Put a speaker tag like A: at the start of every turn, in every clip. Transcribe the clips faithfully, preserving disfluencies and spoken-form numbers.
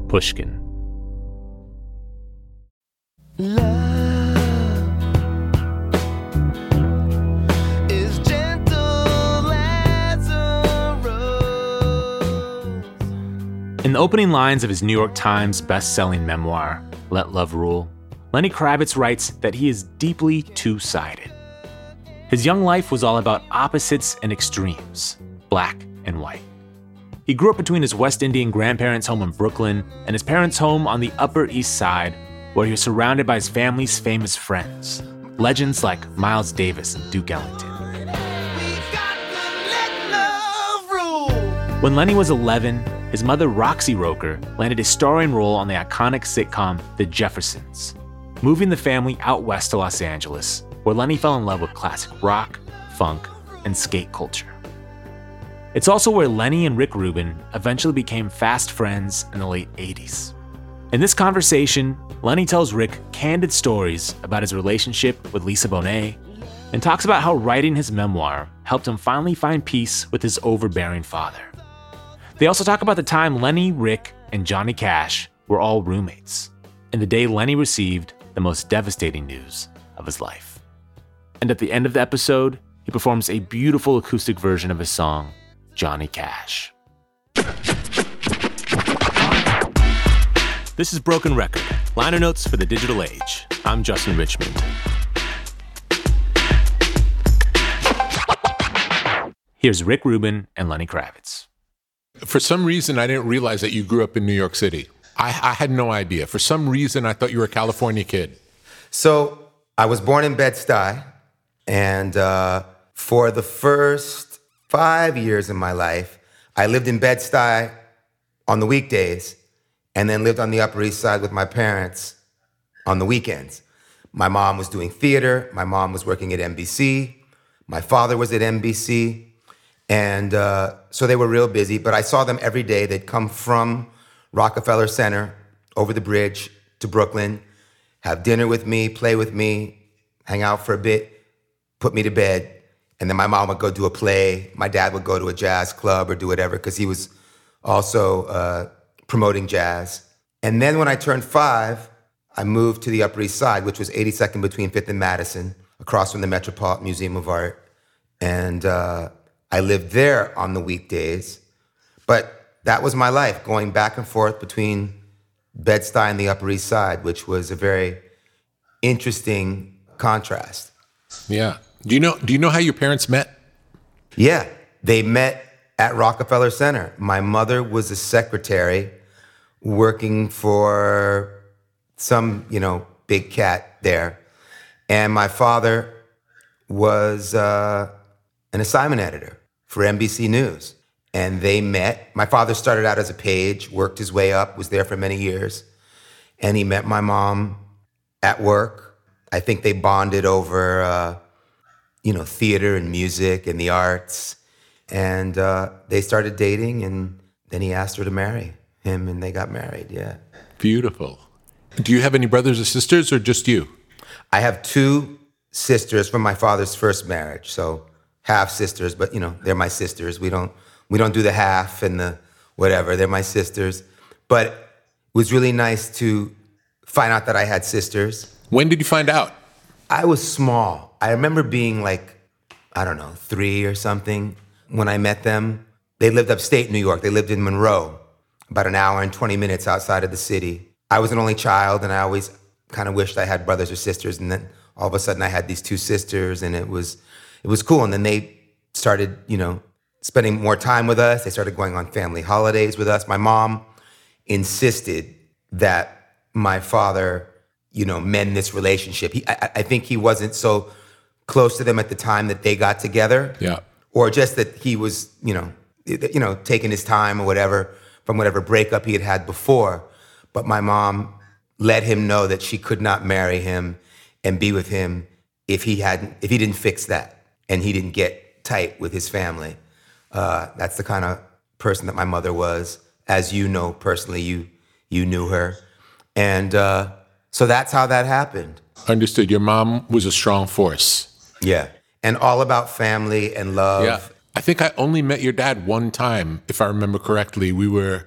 A: Pushkin.
B: Love is gentle as a rose.
A: In the opening lines of his New York Times best-selling memoir, Let Love Rule, Lenny Kravitz writes that he is deeply two-sided. His young life was all about opposites and extremes, black and white. He grew up between his West Indian grandparents' home in Brooklyn and his parents' home on the Upper East Side, where he was surrounded by his family's famous friends, legends like Miles Davis and Duke Ellington. When Lenny was eleven, his mother, Roxy Roker, landed a starring role on the iconic sitcom The Jeffersons, moving the family out west to Los Angeles, where Lenny fell in love with classic rock, funk, and skate culture. It's also where Lenny and Rick Rubin eventually became fast friends in the late eighties. In this conversation, Lenny tells Rick candid stories about his relationship with Lisa Bonet and talks about how writing his memoir helped him finally find peace with his overbearing father. They also talk about the time Lenny, Rick, and Johnny Cash were all roommates, and the day Lenny received the most devastating news of his life. And at the end of the episode, he performs a beautiful acoustic version of his song, Johnny Cash. This is Broken Record, liner notes for the digital age. I'm Justin Richmond. Here's Rick Rubin and Lenny Kravitz.
C: For some reason, I didn't realize that you grew up in New York City. I, I had no idea. For some reason, I thought you were a California kid.
D: So I was born in Bed-Stuy, and uh, for the first five years of my life, I lived in Bed-Stuy on the weekdays and then lived on the Upper East Side with my parents on the weekends. My mom was doing theater. My mom was working at N B C. My father was at N B C. And uh, so they were real busy, but I saw them every day. They'd come from Rockefeller Center over the bridge to Brooklyn, have dinner with me, play with me, hang out for a bit, put me to bed. And then my mom would go do a play. My dad would go to a jazz club or do whatever, because he was also uh, promoting jazz. And then when I turned five, I moved to the Upper East Side, which was eighty-second between fifth and Madison, across from the Metropolitan Museum of Art. And uh, I lived there on the weekdays. But that was my life, going back and forth between Bed-Stuy and the Upper East Side, which was a very interesting contrast.
C: Yeah. Do you know, do you know how your parents met?
D: Yeah, they met at Rockefeller Center. My mother was a secretary working for some, you know, big cat there. And my father was uh, an assignment editor for N B C News. And they met. My father started out as a page, worked his way up, was there for many years. And he met my mom at work. I think they bonded over, uh, you know, theater and music and the arts. And uh, they started dating, and then he asked her to marry him, and they got married, yeah.
C: Beautiful. Do you have any brothers or sisters, or just you?
D: I have two sisters from my father's first marriage, so half sisters, but, you know, they're my sisters. We don't we don't do the half and the whatever. They're my sisters. But it was really nice to find out that I had sisters.
C: When did you find out?
D: I was small. I remember being like, I don't know, three or something when I met them. They lived upstate New York. They lived in Monroe, about an hour and twenty minutes outside of the city. I was an only child, and I always kind of wished I had brothers or sisters. And then all of a sudden I had these two sisters, and it was it was cool. And then they started, you know, spending more time with us. They started going on family holidays with us. My mom insisted that my father, you know, mend this relationship. He, I, I think he wasn't so close to them at the time that they got together.
C: Yeah.
D: Or just that he was, you know, you know, taking his time or whatever from whatever breakup he had had before. But my mom let him know that she could not marry him and be with him if he hadn't, if he didn't fix that and he didn't get tight with his family. Uh, that's the kind of person that my mother was. As you know personally, you you knew her. And uh, so that's how that happened.
C: Understood. Your mom was a strong force.
D: Yeah. And all about family and love.
C: Yeah. I think I only met your dad one time, if I remember correctly. We were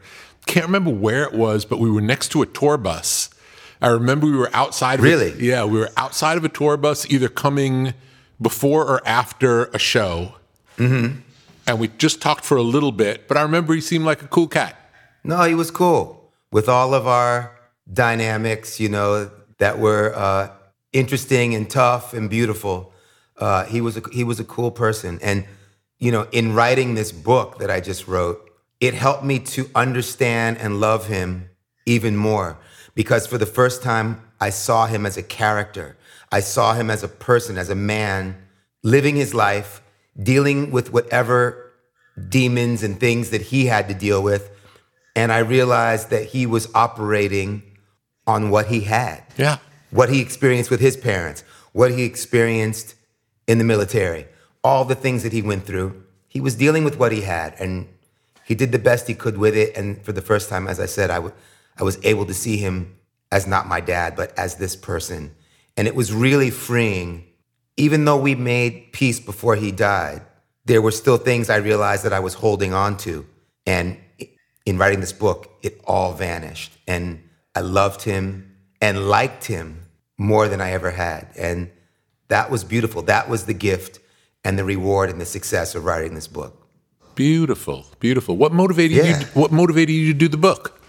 C: can't remember where it was, but we were next to a tour bus. I remember we were outside of
D: Really?
C: A, yeah, we were outside of a tour bus, either coming before or after a show. Mm-hmm. And we just talked for a little bit, but I remember he seemed like a cool cat.
D: No, he was cool. With all of our dynamics, you know, that were uh, interesting and tough and beautiful, uh, he was a, he was a cool person. And, you know, in writing this book that I just wrote, it helped me to understand and love him even more. Because for the first time, I saw him as a character. I saw him as a person, as a man, living his life, dealing with whatever demons and things that he had to deal with. And I realized that he was operating on what he had.
C: Yeah.
D: What he experienced with his parents, what he experienced in the military, all the things that he went through. He was dealing with what he had, and he did the best he could with it. And for the first time, as I said, I, w- I was able to see him as not my dad, but as this person. And it was really freeing. Even though we made peace before he died, there were still things I realized that I was holding on to. And in writing this book, it all vanished. And I loved him and liked him more than I ever had. And that was beautiful. That was the gift and the reward and the success of writing this book.
C: Beautiful, beautiful. What motivated
D: Yeah.
C: you? What motivated you to do the book?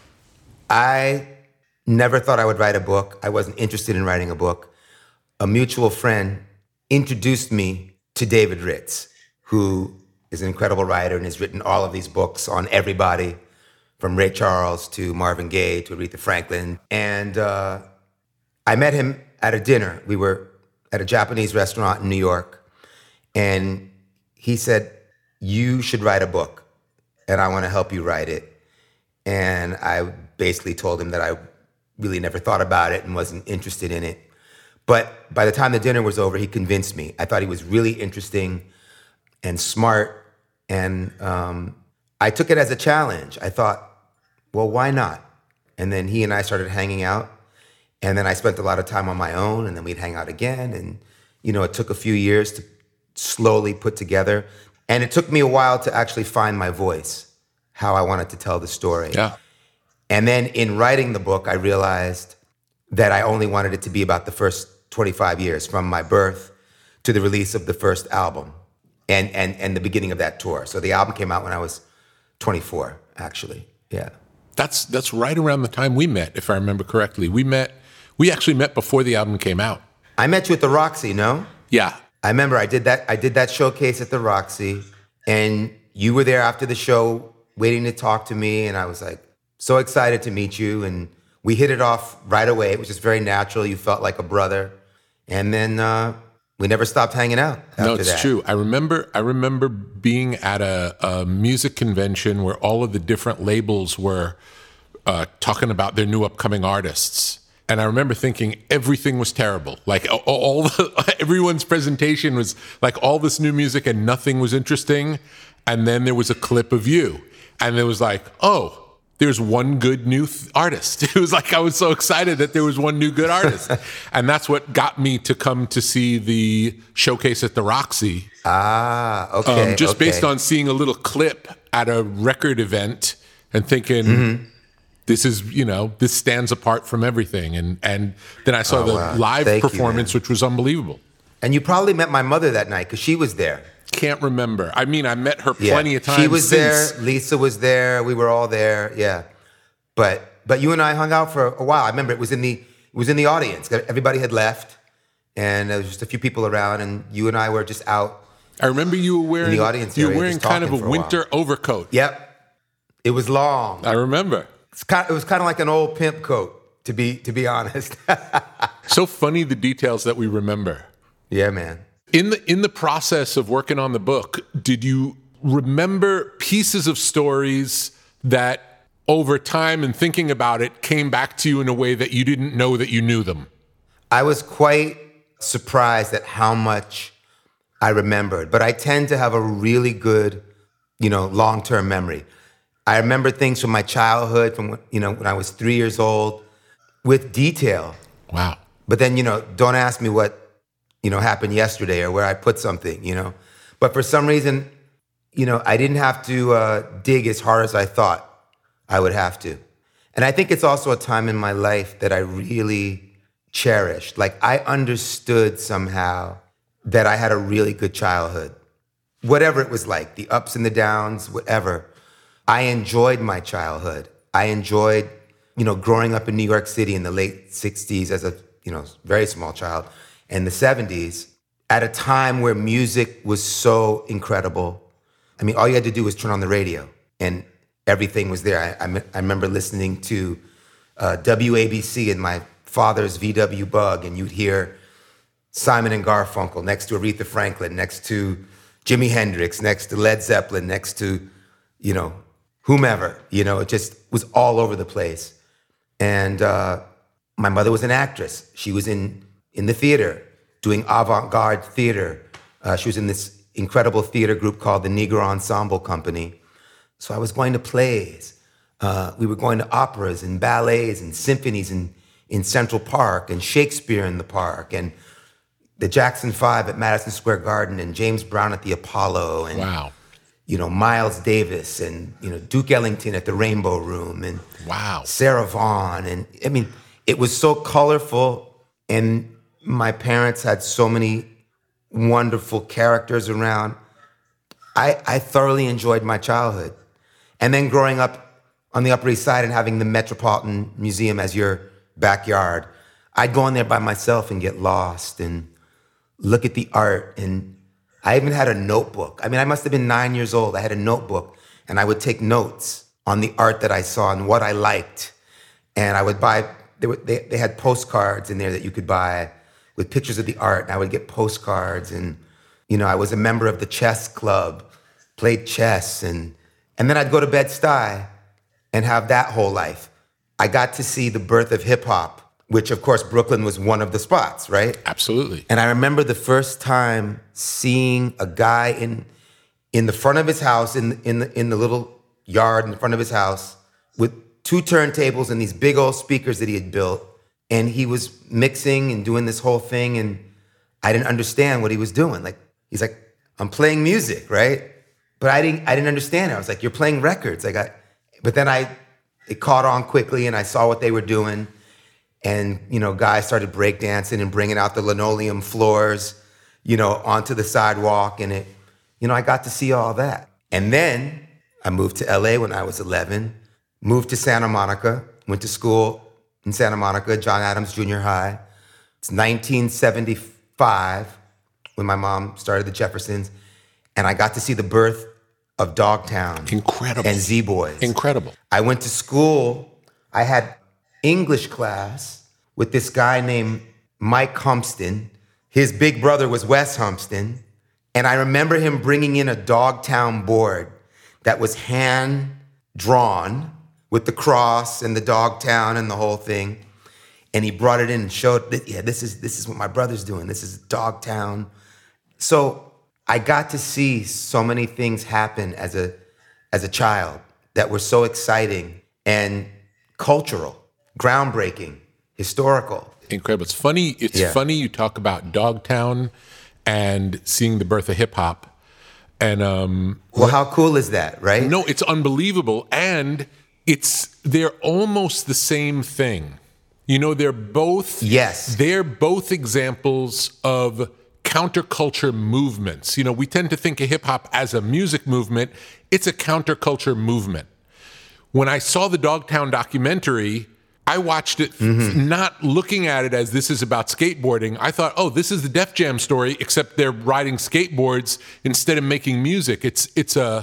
D: I never thought I would write a book. I wasn't interested in writing a book. A mutual friend introduced me to David Ritz, who is an incredible writer and has written all of these books on everybody, from Ray Charles to Marvin Gaye to Aretha Franklin. And uh, I met him at a dinner. We were at a Japanese restaurant in New York. And he said, "You should write a book, and I want to help you write it." And I basically told him that I really never thought about it and wasn't interested in it. But by the time the dinner was over, he convinced me. I thought he was really interesting and smart. And um, I took it as a challenge. I thought, well, why not? And then he and I started hanging out. And then I spent a lot of time on my own, and then we'd hang out again. And, you know, it took a few years to slowly put together. And it took me a while to actually find my voice, how I wanted to tell the story.
C: Yeah.
D: And then in writing the book, I realized that I only wanted it to be about the first twenty-five years, from my birth to the release of the first album and, and, and the beginning of that tour. So the album came out when I was twenty-four, actually. Yeah.
C: That's that's right around the time we met, if I remember correctly. We met. We actually met before the album came out.
D: I met you at the Roxy, no?
C: Yeah.
D: I remember I did that I did that showcase at the Roxy, and you were there after the show waiting to talk to me, and I was like so excited to meet you, and we hit it off right away. It was just very natural. You felt like a brother. And then uh, we never stopped hanging out after
C: No, it's
D: that.
C: true. I remember I remember being at a, a music convention where all of the different labels were uh, talking about their new upcoming artists. And I remember thinking everything was terrible. Like all, all the, everyone's presentation was like all this new music and nothing was interesting. And then there was a clip of you. And it was like, oh, there's one good new th- artist. It was like I was so excited that there was one new good artist. And that's what got me to come to see the showcase at the Roxy.
D: Ah, okay.
C: Um, just
D: okay.
C: based on seeing a little clip at a record event and thinking,
D: Mm-hmm.
C: this is, you know, this stands apart from everything. And and then I saw
D: Oh,
C: the
D: wow.
C: live
D: Thank you,
C: performance,
D: man.
C: which was unbelievable.
D: And you probably met my mother that night because she was there.
C: Can't remember. I mean, I met her
D: Yeah.
C: plenty of times
D: She was
C: since.
D: there. Lisa was there. We were all there. Yeah. But but you and I hung out for a while. I remember it was in the it was in the audience. Everybody had left, and there was just a few people around, and you and I were just out.
C: I remember you were wearing,
D: the audience
C: you were
D: area,
C: wearing
D: just
C: kind of a
D: talking for a while.
C: winter overcoat.
D: Yep. It was long.
C: I remember.
D: It's kind it was kind of like an old pimp coat, to be to be honest.
C: So funny the details that we remember.
D: Yeah, man.
C: In the in the process of working on the book, did you remember pieces of stories that over time and thinking about it came back to you in a way that you didn't know that you knew them?
D: I was quite surprised at how much I remembered, but I tend to have a really good, you know, long-term memory. I remember things from my childhood, from, you know, when I was three years old, with detail.
C: Wow.
D: But then, you know, don't ask me what, you know, happened yesterday or where I put something, you know. But for some reason, you know, I didn't have to uh, dig as hard as I thought. I would have to. And I think it's also a time in my life that I really cherished. Like, I understood somehow that I had a really good childhood. Whatever it was like, the ups and the downs, whatever. I enjoyed my childhood. I enjoyed, you know, growing up in New York City in the late sixties as a, you know, very small child, and the seventies, at a time where music was so incredible. I mean, all you had to do was turn on the radio, and everything was there. I, I, I remember listening to uh, W A B C in my father's V W Bug, and you'd hear Simon and Garfunkel next to Aretha Franklin, next to Jimi Hendrix, next to Led Zeppelin, next to, you know, whomever. You know, it just was all over the place. And uh, my mother was an actress. She was in, in the theater, doing avant-garde theater. Uh, she was in this incredible theater group called the Negro Ensemble Company. So I was going to plays. Uh, we were going to operas and ballets and symphonies in, in Central Park, and Shakespeare in the Park, and the Jackson Five at Madison Square Garden, and James Brown at the Apollo, and
C: Wow.
D: you know, Miles Davis, and you know, Duke Ellington at the Rainbow Room, and
C: Wow.
D: Sarah Vaughan. And I mean, it was so colorful, and my parents had so many wonderful characters around. I, I thoroughly enjoyed my childhood. And then growing up on the Upper East Side and having the Metropolitan Museum as your backyard, I'd go in there by myself and get lost and look at the art. And I even had a notebook. I mean, I must have been nine years old. I had a notebook, and I would take notes on the art that I saw and what I liked. And I would buy, they, were, they, they had postcards in there that you could buy with pictures of the art, and I would get postcards. And, you know, I was a member of the chess club, played chess, and and then I'd go to Bed-Stuy and have that whole life. I got to see the birth of hip hop, which of course Brooklyn was one of the spots, right?
C: Absolutely.
D: And I remember the first time seeing a guy in in the front of his house, in in the, in the little yard in front of his house, with two turntables and these big old speakers that he had built, and he was mixing and doing this whole thing, and I didn't understand what he was doing. Like, he's like, I'm playing music, right? But I didn't I didn't understand it. I was like, you're playing records. I got, but then I it caught on quickly, and I saw what they were doing. And, you know, guys started breakdancing and bringing out the linoleum floors, you know, onto the sidewalk. And it, you know, I got to see all that. And then I moved to L A when I was eleven, moved to Santa Monica, went to school in Santa Monica, John Adams Junior High. It's nineteen seventy-five when my mom started the Jeffersons. And I got to see the birth of Dogtown.
C: Incredible.
D: And Z-Boys.
C: Incredible.
D: I went to school. I had English class with this guy named Mike Humpston. His big brother was Wes Humpston. And I remember him bringing in a Dogtown board that was hand-drawn with the cross and the Dogtown and the whole thing. And he brought it in and showed, that, yeah, this is this is what my brother's doing. This is Dogtown. So I got to see so many things happen as a as a child that were so exciting and cultural, groundbreaking, historical.
C: Incredible. It's funny. It's
D: Yeah.
C: funny you talk about Dogtown and seeing the birth of hip hop. And um,
D: Well, how cool is that, right?
C: no, it's unbelievable. And it's they're almost the same thing. You know, they're both
D: Yes.
C: They're both examples of counterculture movements. You know, we tend to think of hip hop as a music movement. It's a counterculture movement. When I saw the Dogtown documentary, I watched it mm-hmm. not looking at it as this is about skateboarding. I thought, oh, this is the Def Jam story, except they're riding skateboards instead of making music. It's it's a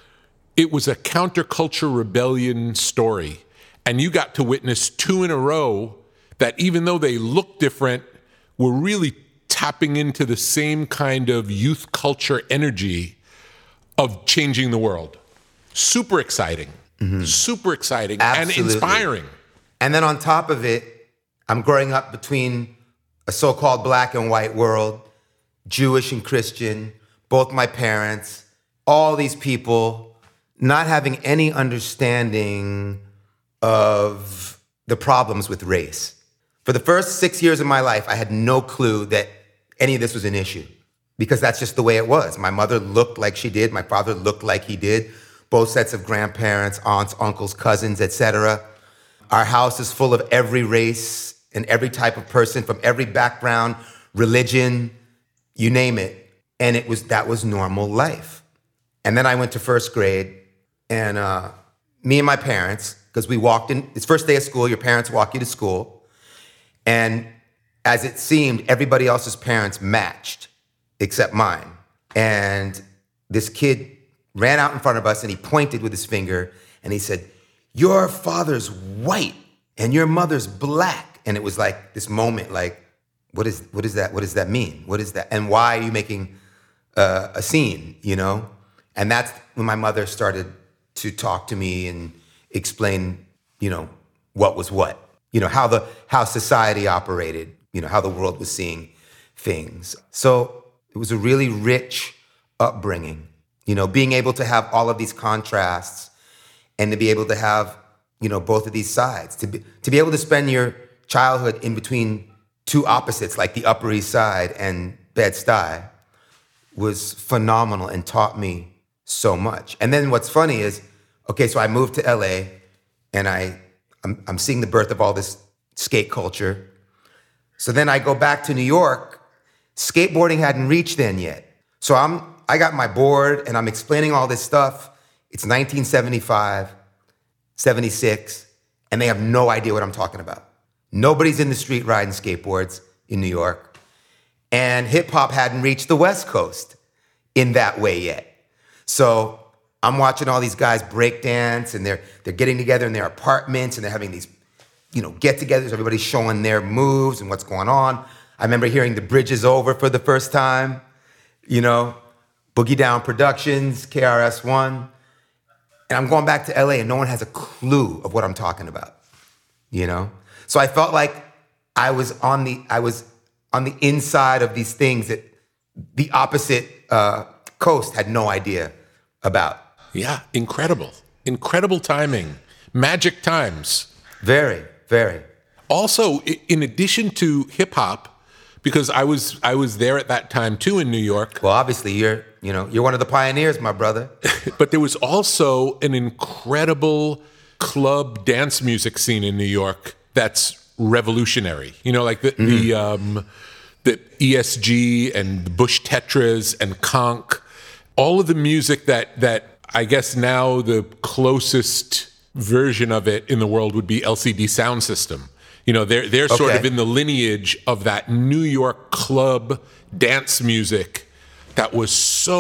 C: it was a counterculture rebellion story. And you got to witness two in a row that even though they look different, were really tapping into the same kind of youth culture energy of changing the world. Super exciting. Mm-hmm. Super exciting.
D: Absolutely.
C: And inspiring.
D: And then on top of it, I'm growing up between a so-called black and white world, Jewish and Christian, both my parents, all these people not having any understanding of the problems with race. For the first six years of my life, I had no clue that any of this was an issue, because that's just the way it was. My mother looked like she did. My father looked like he did. both sets of grandparents, aunts, uncles, cousins, et cetera. Our house is full of every race and every type of person from every background, religion, you name it. And it was that was normal life. And then I went to first grade, and uh, me and my parents, because we walked in, it's first day of school, your parents walk you to school. And as it seemed, everybody else's parents matched except mine. And this kid ran out in front of us and he pointed with his finger and he said, "Your father's white and your mother's black." And it was like this moment, like, what is what is that? What does that mean? What is that? And why are you making uh, a scene, you know? And that's when my mother started to talk to me and explain, you know, what was what, you know, how the how society operated, you know, how the world was seeing things. So it was a really rich upbringing, you know, being able to have all of these contrasts and to be able to have, you know, both of these sides, to be, to be able to spend your childhood in between two opposites, like the Upper East Side and Bed-Stuy, was phenomenal and taught me so much. And then what's funny is, okay, so I moved to L A and I, I'm, I'm seeing the birth of all this skate culture. So then I go back to New York. Skateboarding hadn't reached then yet. So I'm, I got my board and I'm explaining all this stuff. It's nineteen seventy-five, seventy-six, and they have no idea what I'm talking about. Nobody's in the street riding skateboards in New York. And hip hop hadn't reached the West Coast in that way yet. So I'm watching all these guys break dance and they're they're getting together in their apartments and they're having these, you know, get-togethers. Everybody's showing their moves and what's going on. I remember hearing The Bridge Is Over for the first time, you know, Boogie Down Productions, K R S One. And I'm going back to L A and no one has a clue of what I'm talking about, you know? So I felt like I was on the I was on the inside of these things that the opposite uh, coast had no idea about.
C: Yeah, incredible. Incredible timing. Magic times.
D: Very, very.
C: Also, i- in addition to hip hop, because I was I was there at that time too in New York,
D: Well, obviously you're, you know, you're one of the pioneers, my brother.
C: but there was also an incredible club dance music scene in New York that's revolutionary. You know, like the mm-hmm. the um, the E S G and the Bush Tetras and Conk, all of the music that that I guess now the closest version of it in the world would be L C D Sound System. You know, they're they're sort
D: Okay.
C: of in the lineage of that New York club dance music that was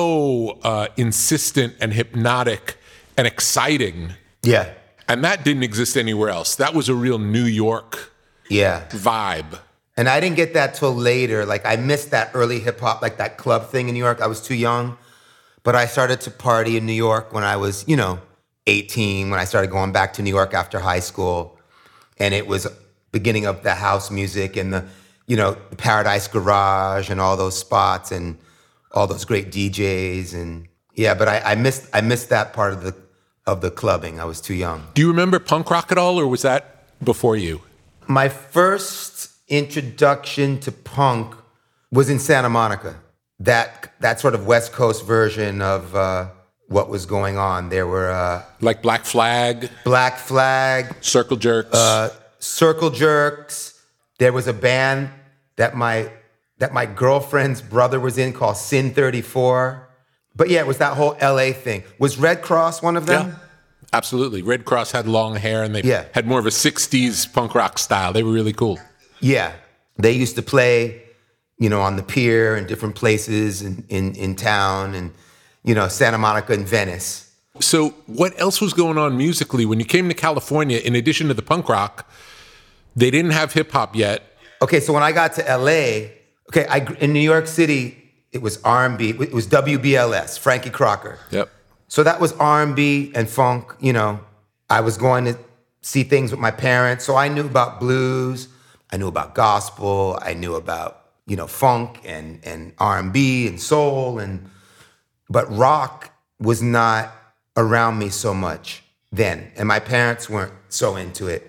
C: so uh, insistent and hypnotic and exciting.
D: Yeah,
C: And that didn't exist anywhere else. That was a real New York
D: yeah.
C: vibe.
D: And I didn't get that till later. Like I missed that early hip hop, like that club thing in New York. I was too young. But I started to party in New York when I was, you know, eighteen, when I started going back to New York after high school. And it was beginning of the house music and the, you know, the Paradise Garage and all those spots and all those great D Js. And yeah, but I, I missed I missed that part of the of the clubbing. I was too young.
C: Do you remember punk rock at all, or was that before you?
D: My first introduction to punk was in Santa Monica. That that sort of West Coast version of uh, what was going on. There were uh,
C: Like Black Flag,
D: Black Flag,
C: Circle Jerks?
D: uh, Circle Jerks. There was a band that my that my girlfriend's brother was in called Sin thirty-four. But yeah, it was that whole L A thing. Was Red Cross one of them?
C: Yeah, absolutely. Red Cross had long hair and they
D: Yeah.
C: had more of a sixties punk rock style. They were really cool.
D: Yeah. They used to play, you know, on the pier and different places in, in, in town and, you know, Santa Monica and Venice.
C: So what else was going on musically? When you came to California, in addition to the punk rock, they didn't have hip hop yet.
D: Okay, so when I got to L A, okay, I, gr- in New York City, it was R and B. It was W B L S, Frankie Crocker.
C: Yep.
D: So that was R and B and funk, you know. I was going to see things with my parents, so I knew about blues, I knew about gospel, I knew about, you know, funk and, and R and B and soul, and but rock was not around me so much then, and my parents weren't so into it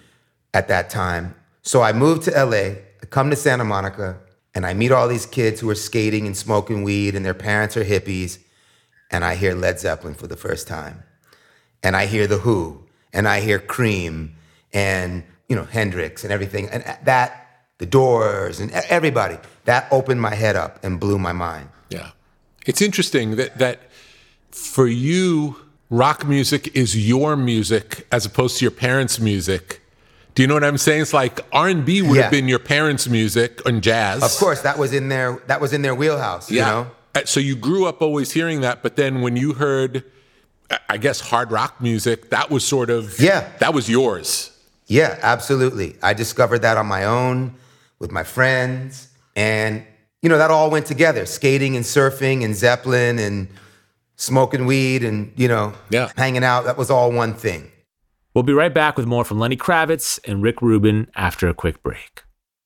D: at that time. So I moved to L A, I come to Santa Monica, and I meet all these kids who are skating and smoking weed, and their parents are hippies, and I hear Led Zeppelin for the first time. and I hear The Who, and I hear Cream, and, you know, Hendrix and everything. And that, The Doors, and everybody, that opened my head up and blew my mind.
C: Yeah. It's interesting that, that for you, rock music is your music as opposed to your parents' music. Do you know what I'm saying? It's like R and B would
D: Yeah.
C: have been your parents' music and jazz.
D: Of course, that was in their, that was in their wheelhouse, you know?
C: So you grew up always hearing that, but then when you heard, I guess, hard rock music, that was sort of,
D: Yeah.
C: that was yours.
D: Yeah, absolutely. I discovered that on my own with my friends. And, you know, that all went together. Skating and surfing and Zeppelin and smoking weed and, you know,
C: Yeah.
D: hanging out. That was all one thing.
A: We'll be right back with more from Lenny Kravitz and Rick Rubin after a quick break.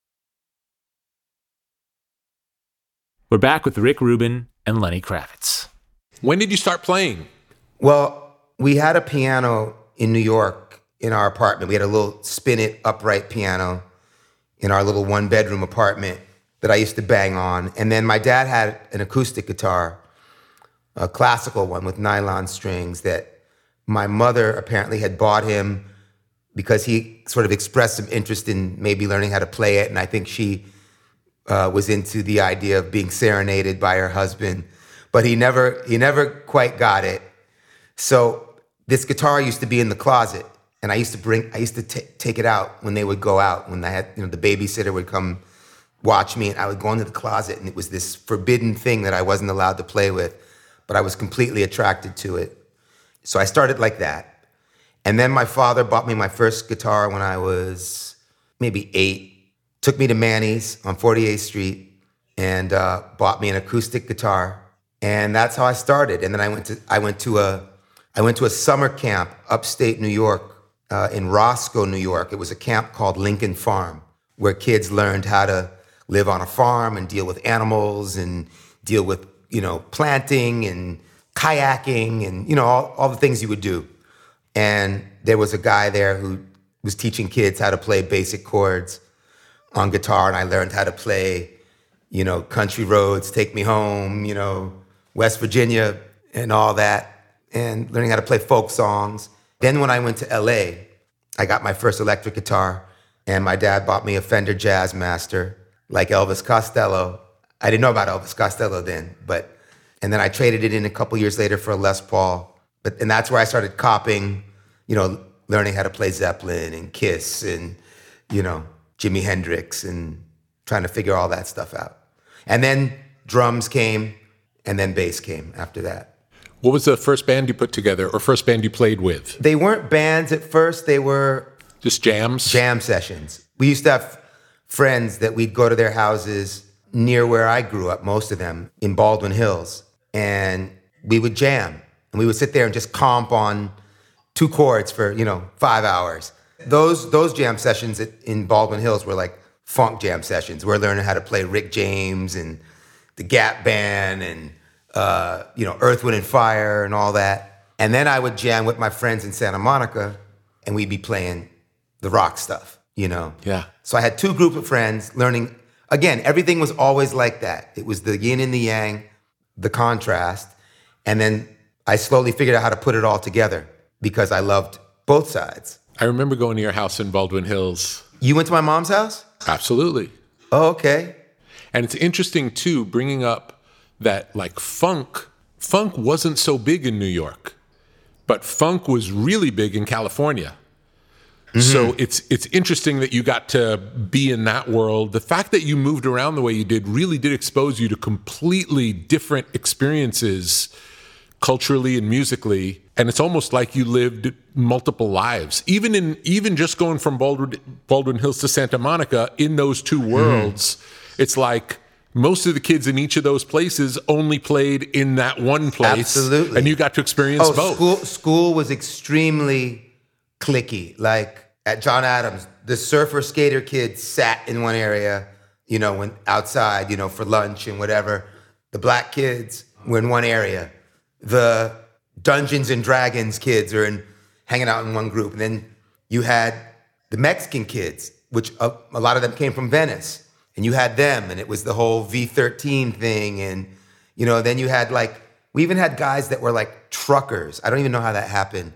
A: We're back with Rick Rubin and Lenny Kravitz.
C: When did you start playing?
D: Well, we had a piano in New York in our apartment. We had a little spin-it upright piano in our little one-bedroom apartment that I used to bang on. And then my dad had an acoustic guitar, a classical one with nylon strings that my mother apparently had bought him because he sort of expressed some interest in maybe learning how to play it. And I think she uh, was into the idea of being serenaded by her husband. But he never, he never quite got it. So this guitar used to be in the closet, and I used to bring, I used to t- take it out when they would go out. When I had, you know, the babysitter would come watch me, and I would go into the closet, and it was this forbidden thing that I wasn't allowed to play with, but I was completely attracted to it. So I started like that. And then my father bought me my first guitar when I was maybe eight, took me to Manny's on forty-eighth Street, and uh, bought me an acoustic guitar. And that's how I started. And then I went to I went to a I went to a summer camp upstate New York, uh, in Roscoe, New York. It was a camp called Lincoln Farm, where kids learned how to live on a farm and deal with animals and deal with, you know, planting and kayaking and, you know, all, all the things you would do. And there was a guy there who was teaching kids how to play basic chords on guitar, and I learned how to play, you know, Country Roads, Take Me Home, you know, West Virginia and all that, and learning how to play folk songs. Then when I went to L A, I got my first electric guitar, and my dad bought me a Fender Jazzmaster, like Elvis Costello. I didn't know about Elvis Costello then, but, and then I traded it in a couple years later for a Les Paul. But, and that's where I started copying, you know, learning how to play Zeppelin and Kiss and, you know, Jimi Hendrix and trying to figure all that stuff out. And then drums came, and then bass came after that.
C: What was the first band you put together or first band you played with?
D: They weren't bands at first, they were
C: Just jams?
D: jam sessions. We used to have friends that we'd go to their houses near where I grew up, most of them, in Baldwin Hills. And we would jam. And we would sit there and just comp on two chords for, you know, five hours. Those those jam sessions at, in Baldwin Hills were like funk jam sessions. We're learning how to play Rick James and the Gap Band and, uh, you know, Earth, Wind and Fire and all that. And then I would jam with my friends in Santa Monica, and we'd be playing the rock stuff, you know?
C: Yeah.
D: So I had two groups of friends learning. Again, everything was always like that. It was the yin and the yang, the contrast. And then I slowly figured out how to put it all together because I loved both sides.
C: I remember going to your house in Baldwin Hills.
D: You went to my mom's house?
C: Absolutely.
D: Oh, okay.
C: And it's interesting, too, bringing up that, like, funk, funk wasn't so big in New York, but funk was really big in California. Mm-hmm. So it's it's interesting that you got to be in that world. The fact that you moved around the way you did really did expose you to completely different experiences culturally and musically. And it's almost like you lived multiple lives. Even in even just going from Baldwin, Baldwin Hills to Santa Monica, in those two worlds, mm-hmm. it's like most of the kids in each of those places only played in that one place.
D: Absolutely.
C: And you got to experience
D: oh,
C: both.
D: School, school was extremely cliquey. Like at John Adams, the surfer skater kids sat in one area, you know, when outside, you know, for lunch and whatever. The black kids were in one area. The Dungeons and Dragons kids are in hanging out in one group. And then you had the Mexican kids, which a, a lot of them came from Venice. And you had them, and it was the whole V thirteen thing. And, you know, then you had like, we even had guys that were like truckers. I don't even know how that happened.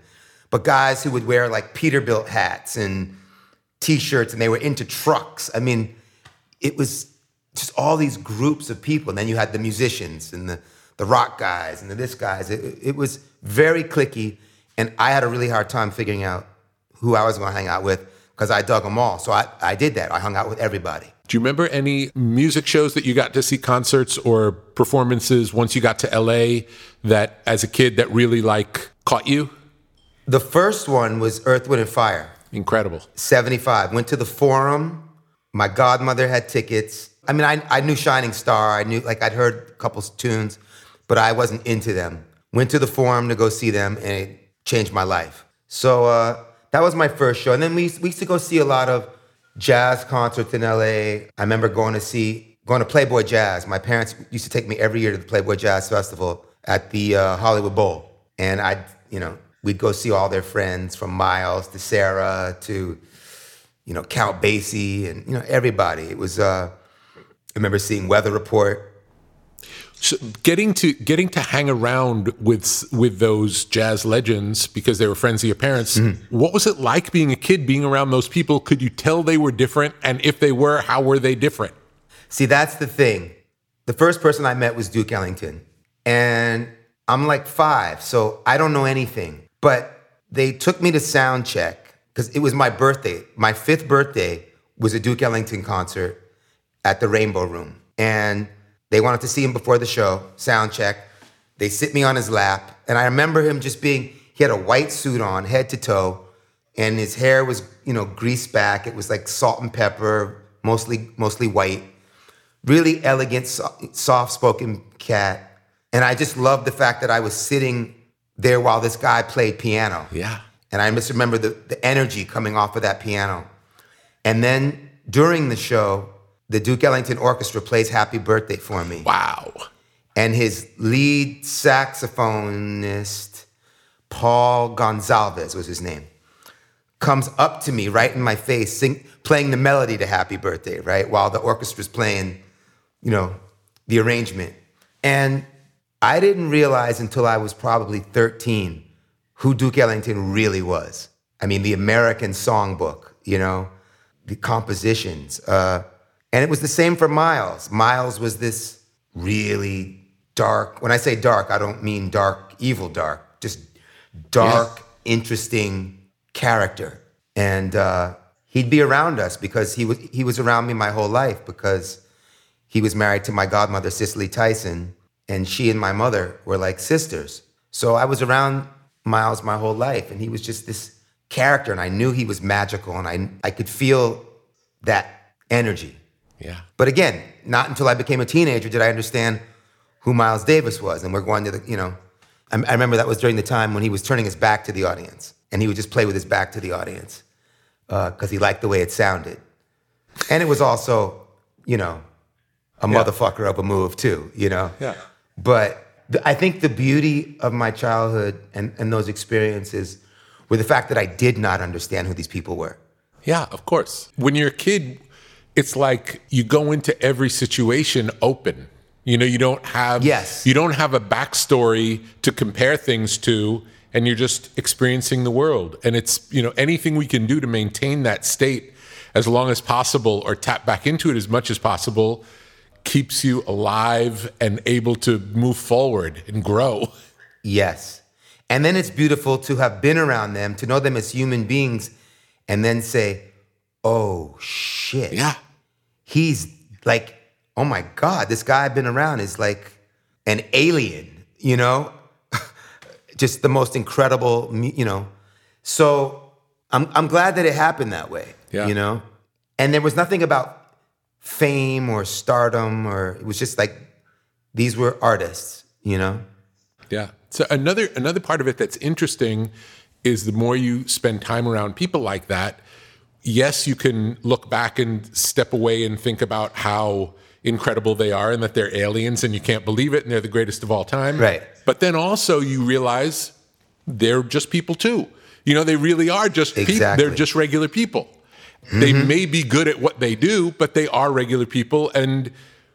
D: but guys who would wear like Peterbilt hats and T-shirts, and they were into trucks. I mean, it was just all these groups of people. And then you had the musicians and the, the rock guys and the this guys. It, it was very cliquey, and I had a really hard time figuring out who I was going to hang out with because I dug them all. So I, I did that. I hung out with everybody.
C: Do you remember any music shows that you got to see, concerts or performances once you got to L A that as a kid that really like caught you?
D: The first one was Earth, Wind and Fire.
C: Incredible.
D: seventy-five. Went to the Forum. My godmother had tickets. I mean, I, I knew Shining Star. I knew, like, I'd heard a couple tunes, but I wasn't into them. Went to the Forum to go see them, and it changed my life. So uh, that was my first show. And then we used, we used to go see a lot of jazz concerts in L A. I remember going to see, going to Playboy Jazz. My parents used to take me every year to the Playboy Jazz Festival at the uh, Hollywood Bowl. And I'd, you know, we'd go see all their friends, from Miles to Sarah to, you know, Count Basie and, you know, everybody. It was, uh, I remember seeing Weather Report.
C: So getting to getting to hang around with with those jazz legends because they were friends of your parents, mm-hmm. What was it like being a kid, being around those people? Could you tell they were different? And if they were, how were they different?
D: See, that's the thing. The first person I met was Duke Ellington. And I'm like five, so I don't know anything. But they took me to sound check because it was my birthday. My fifth birthday was a Duke Ellington concert at the Rainbow Room. And they wanted to see him before the show, sound check. They sit me on his lap. And I remember him just being, he had a white suit on, head to toe. And his hair was, you know, greased back. It was like salt and pepper, mostly mostly white. Really elegant, so- soft-spoken cat. And I just loved the fact that I was sitting there while this guy played piano.
C: Yeah.
D: And I just remember the, the energy coming off of that piano. And then during the show, the Duke Ellington Orchestra plays Happy Birthday for me.
C: Wow.
D: And his lead saxophonist, Paul Gonzalez was his name, comes up to me right in my face, sing, playing the melody to Happy Birthday, right? While the orchestra's playing, you know, the arrangement. And I didn't realize until I was probably thirteen who Duke Ellington really was. I mean, the American songbook, you know, the compositions. Uh, and it was the same for Miles. Miles was this really dark, when I say dark, I don't mean dark, evil dark, just dark, yes. Interesting character. And uh, he'd be around us because he was, he was around me my whole life because he was married to my godmother, Cicely Tyson, and she and my mother were like sisters. So I was around Miles my whole life, and he was just this character, and I knew he was magical, and I I could feel that energy.
C: Yeah.
D: But again, not until I became a teenager did I understand who Miles Davis was. And we're going to the, you know, I, I remember that was during the time when he was turning his back to the audience, and he would just play with his back to the audience because uh, he liked the way it sounded. And it was also, you know, a yeah. motherfucker of a move too, you know?
C: Yeah.
D: But th- I think the beauty of my childhood and, and those experiences were the fact that I did not understand who these people were.
C: Yeah, of course. When you're a kid, it's like you go into every situation open. You know, you don't have
D: yes.
C: you don't have a backstory to compare things to, and you're just experiencing the world. And it's, you know, anything we can do to maintain that state as long as possible or tap back into it as much as possible keeps you alive and able to move forward and grow.
D: Yes. And then it's beautiful to have been around them, to know them as human beings, and then say, oh, shit.
C: Yeah.
D: He's like, oh my God, this guy I've been around is like an alien, you know? Just the most incredible, you know? So I'm I'm glad that it happened that way,
C: yeah.
D: you know? And there was nothing about fame or stardom, or it was just like, these were artists, you know?
C: Yeah. So another another part of it that's interesting is the more you spend time around people like that, yes, you can look back and step away and think about how incredible they are and that they're aliens and you can't believe it and they're the greatest of all time.
D: Right.
C: But then also you realize they're just people too. You know, they really are just
D: exactly.
C: people. They're just regular people. Mm-hmm. They may be good at what they do, but they are regular people, and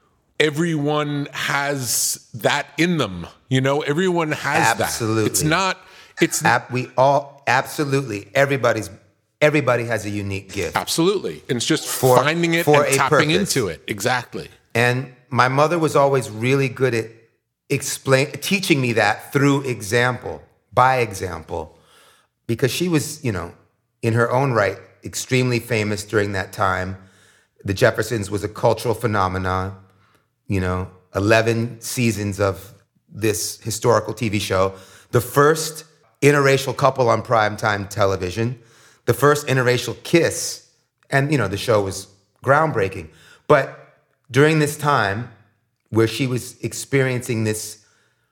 C: everyone has that in them. You know, everyone has
D: Absolutely.
C: that. It's not, it's
D: Ab- we all, all absolutely everybody's everybody has a unique gift.
C: Absolutely. And it's just
D: For-
C: finding it
D: for
C: and
D: a
C: tapping
D: purpose.
C: into it. Exactly.
D: And my mother was always really good at explain teaching me that through example, by example, because she was, you know, in her own right, extremely famous during that time. The Jeffersons was a cultural phenomenon, you know, eleven seasons of this historical T V show, the first interracial couple on primetime television, the first interracial kiss, and, you know, the show was groundbreaking. But during this time where she was experiencing this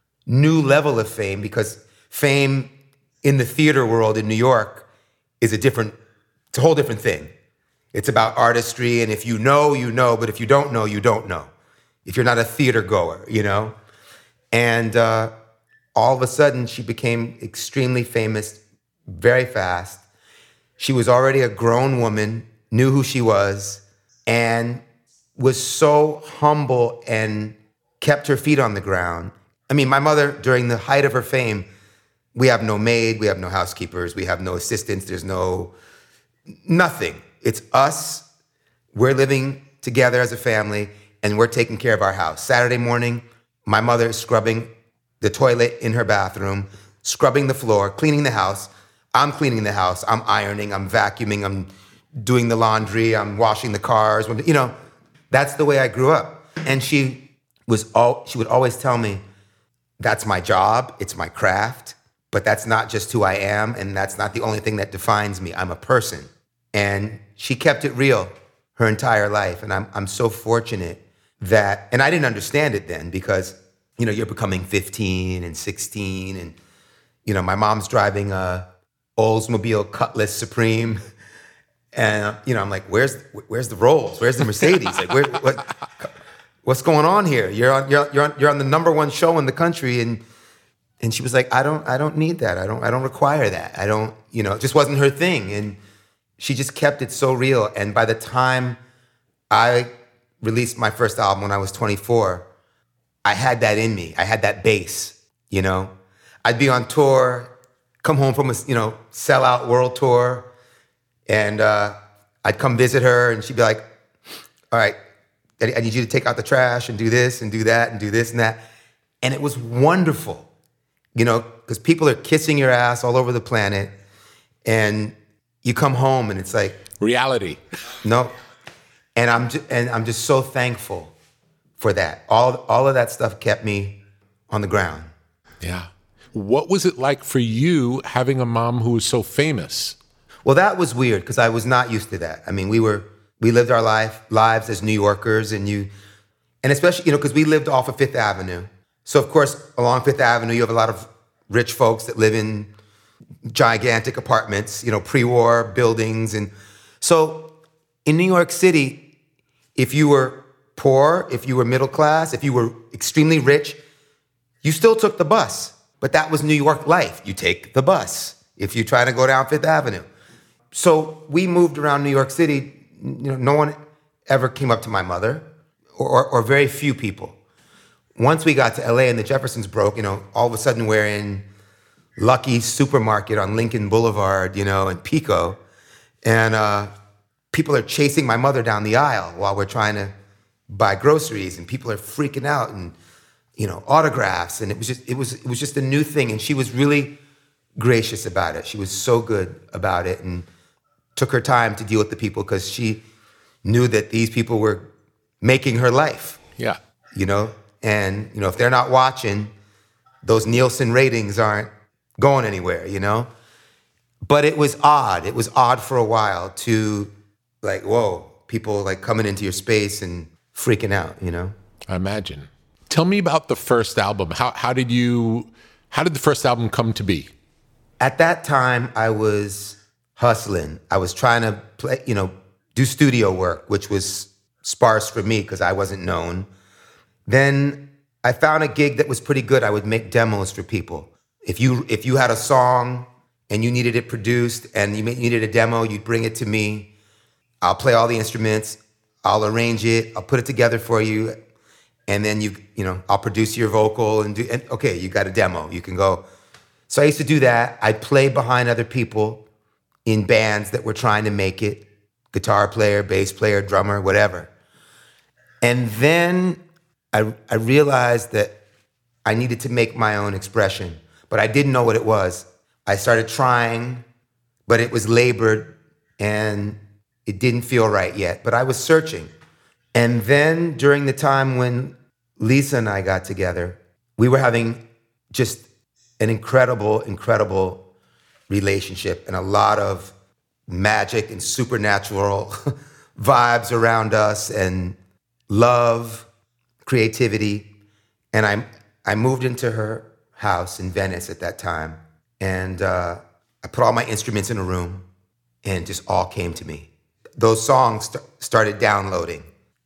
D: new level of fame, because fame in the theater world in New York is a different, it's a whole different thing. It's about artistry, and if you know, you know, but if you don't know, you don't know. If you're not a theater goer, you know? And uh, all of a sudden, she became extremely famous very fast. She was already a grown woman, knew who she was, and was so humble and kept her feet on the ground. I mean, my mother, during the height of her fame, we have no maid, we have no housekeepers, we have no assistants, there's no, nothing. It's us, we're living together as a family, and we're taking care of our house. Saturday morning, my mother is scrubbing the toilet in her bathroom, scrubbing the floor, cleaning the house. I'm cleaning the house, I'm ironing, I'm vacuuming, I'm doing the laundry, I'm washing the cars, you know, that's the way I grew up. And she was all, she would always tell me, that's my job, it's my craft, but that's not just who I am, and that's not the only thing that defines me. I'm a person. And she kept it real her entire life. And I'm I'm so fortunate that, and I didn't understand it then because, you know, you're becoming fifteen and sixteen, and, you know, my mom's driving a Oldsmobile Cutlass Supreme. And, uh, you know, I'm like, where's where's the Rolls? Where's the Mercedes? Like, where, what, what's going on here? You're on you're you're on, you're on the number one show in the country, and and she was like, I don't I don't need that. I don't I don't require that. I don't, you know, it just wasn't her thing. And she just kept it so real. And by the time I released my first album when I was twenty-four, I had that in me. I had that bass, you know. I'd be on tour, come home from a, you know, sellout world tour, and uh, I'd come visit her, and she'd be like, all right, I I need you to take out the trash and do this and do that and do this and that. And it was wonderful, you know, because people are kissing your ass all over the planet, and you come home and it's like
C: reality.
D: No, and I'm just, and I'm just so thankful for that. All all of that stuff kept me on the ground.
C: Yeah. What was it like for you having a mom who was so famous?
D: Well, that was weird because I was not used to that. I mean, we were we lived our life lives as New Yorkers, and you, and especially, you know, because we lived off of Fifth Avenue. So of course, along Fifth Avenue, you have a lot of rich folks that live in gigantic apartments, you know, pre-war buildings. And so in New York City, if you were poor, if you were middle class, if you were extremely rich, you still took the bus. But that was New York life. You take the bus if you try to go down Fifth Avenue. So we moved around New York City. You know, no one ever came up to my mother, or, or very few people. Once we got to L A and the Jeffersons broke, you know, all of a sudden we're in Lucky Supermarket on Lincoln Boulevard, you know, in Pico, and uh, people are chasing my mother down the aisle while we're trying to buy groceries, and people are freaking out, and, you know, autographs, and it was just it was it was just a new thing, and she was really gracious about it. She was so good about it, and took her time to deal with the people because she knew that these people were making her life.
C: Yeah.
D: You know, and, you know, if they're not watching, those Nielsen ratings aren't going anywhere, you know? But it was odd. It was odd for a while to, like, whoa, people like coming into your space and freaking out, you know?
C: I imagine. Tell me about the first album. How how did you how did the first album come to be?
D: At that time, I was hustling. I was trying to play, you know, do studio work, which was sparse for me because I wasn't known. Then I found a gig that was pretty good. I would make demos for people. If you if you had a song and you needed it produced and you needed a demo, you'd bring it to me. I'll play all the instruments. I'll arrange it. I'll put it together for you. And then you, you know, I'll produce your vocal and do, and okay, you got a demo. You can go So I used to do that. I'd play behind other people in bands that were trying to make it, guitar player, bass player, drummer, whatever. And then I, I realized that I needed to make my own expression, but I didn't know what it was. I started trying, but it was labored and it didn't feel right yet, but I was searching. And then during the time when Lisa and I got together, we were having just an incredible, incredible relationship and a lot of magic and supernatural vibes around us and love, creativity. And I I moved into her house in Venice at that time. And uh, I put all my instruments in a room and it just all came to me. Those songs st- started downloading.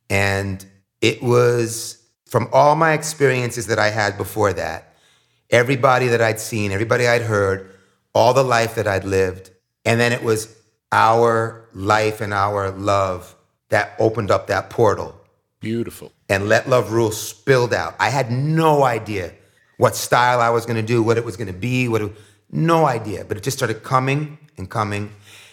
D: And it was from all my experiences that I had before that, everybody that I'd seen, everybody I'd heard, all the life that I'd lived. And then it was our life and our love that opened up that portal.
C: Beautiful.
D: And Let Love Rule spilled out. I had no idea what style I was going to do, what it was going to be, what it, no idea. But it just started coming and coming.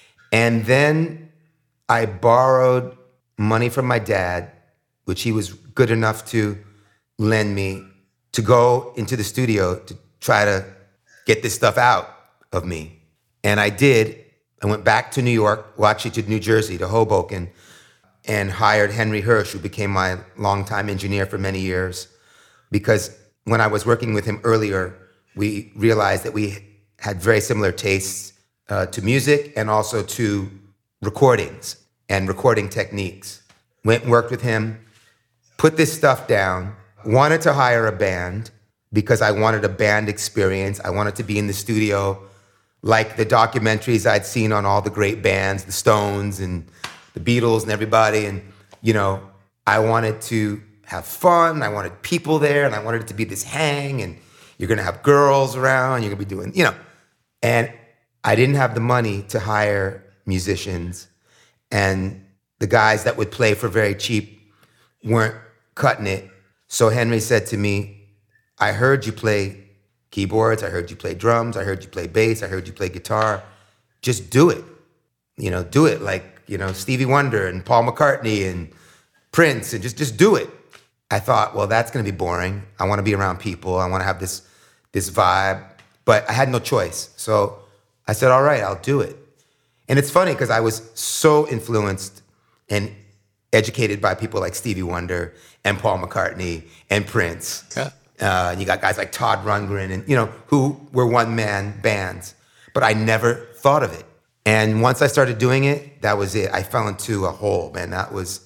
D: And then I borrowed money from my dad, which he was good enough to lend me, to go into the studio to try to get this stuff out of me. And I did. I went back to New York, well, actually to New Jersey, to Hoboken, and hired Henry Hirsch, who became my longtime engineer for many years. Because when I was working with him earlier, we realized that we had very similar tastes uh, to music and also to recordings and recording techniques. Went and worked with him, put this stuff down, wanted to hire a band because I wanted a band experience. I wanted to be in the studio like the documentaries I'd seen on all the great bands, the Stones and the Beatles and everybody. And, you know, I wanted to have fun. I wanted people there and I wanted it to be this hang and you're going to have girls around. You're going to be doing, you know, and I didn't have the money to hire musicians and the guys that would play for very cheap weren't cutting it. So Henry said to me, I heard you play keyboards. I heard you play drums. I heard you play bass. I heard you play guitar. Just do it. You know, do it like, you know, Stevie Wonder and Paul McCartney and Prince, and just, just do it. I thought, well, that's going to be boring. I want to be around people. I want to have this, this vibe. But I had no choice. So I said, all right, I'll do it. And it's funny because I was so influenced and educated by people like Stevie Wonder and Paul McCartney and Prince.
C: Yeah.
D: Uh, and you got guys like Todd Rundgren and, you know, who were one-man bands. But I never thought of it. And once I started doing it, that was it. I fell into a hole, man. That was,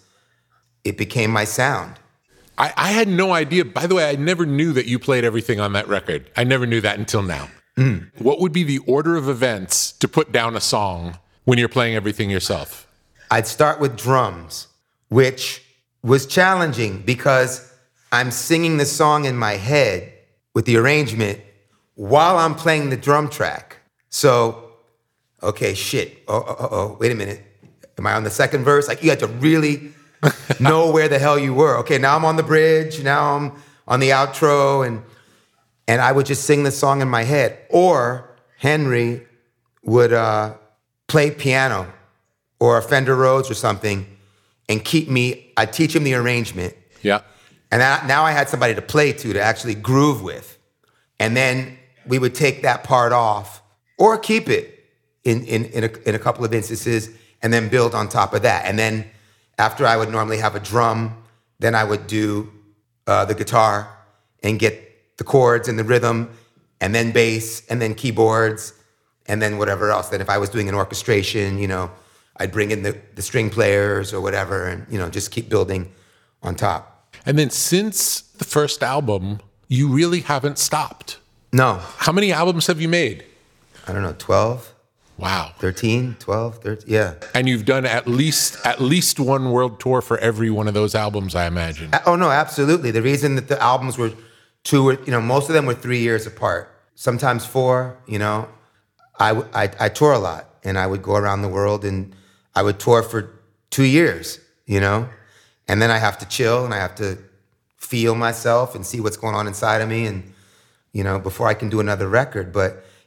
D: it became my sound.
C: I, I had no idea. By the way, I never knew that you played everything on that record. I never knew that until now. Mm. What would be the order of events to put down a song when you're playing everything yourself?
D: I'd start with drums, which was challenging because I'm singing the song in my head with the arrangement while I'm playing the drum track. So, okay, shit. Oh, oh, oh, oh, wait a minute. Am I on the second verse? Like, you had to really know where the hell you were. Okay, now I'm on the bridge. Now I'm on the outro. And and I would just sing the song in my head. Or Henry would uh, play piano or a Fender Rhodes or something and keep me, I'd teach him the arrangement.
C: Yeah.
D: And I, now I had somebody to play to, to actually groove with. And then we would take that part off or keep it in, in, in, a, in a couple of instances and then build on top of that. And then after I would normally have a drum, then I would do uh, the guitar and get the chords and the rhythm and then bass and then keyboards and then whatever else. Then if I was doing an orchestration, you know, I'd bring in the, the string players or whatever and, you know, just keep building on top.
C: And then since the first album, you really haven't stopped.
D: No.
C: How many albums have you made?
D: I don't know, twelve?
C: Wow.
D: thirteen, twelve, thirteen, yeah.
C: And you've done at least at least one world tour for every one of those albums, I imagine.
D: Oh, no, absolutely. The reason that the albums were two, were, you know, most of them were three years apart. Sometimes four, you know. I, I, I tour a lot, and I would go around the world, and I would tour for two years, you know. And then I have to chill, and I have to feel myself and see what's going on inside of me, and, you know, before I can do another record. But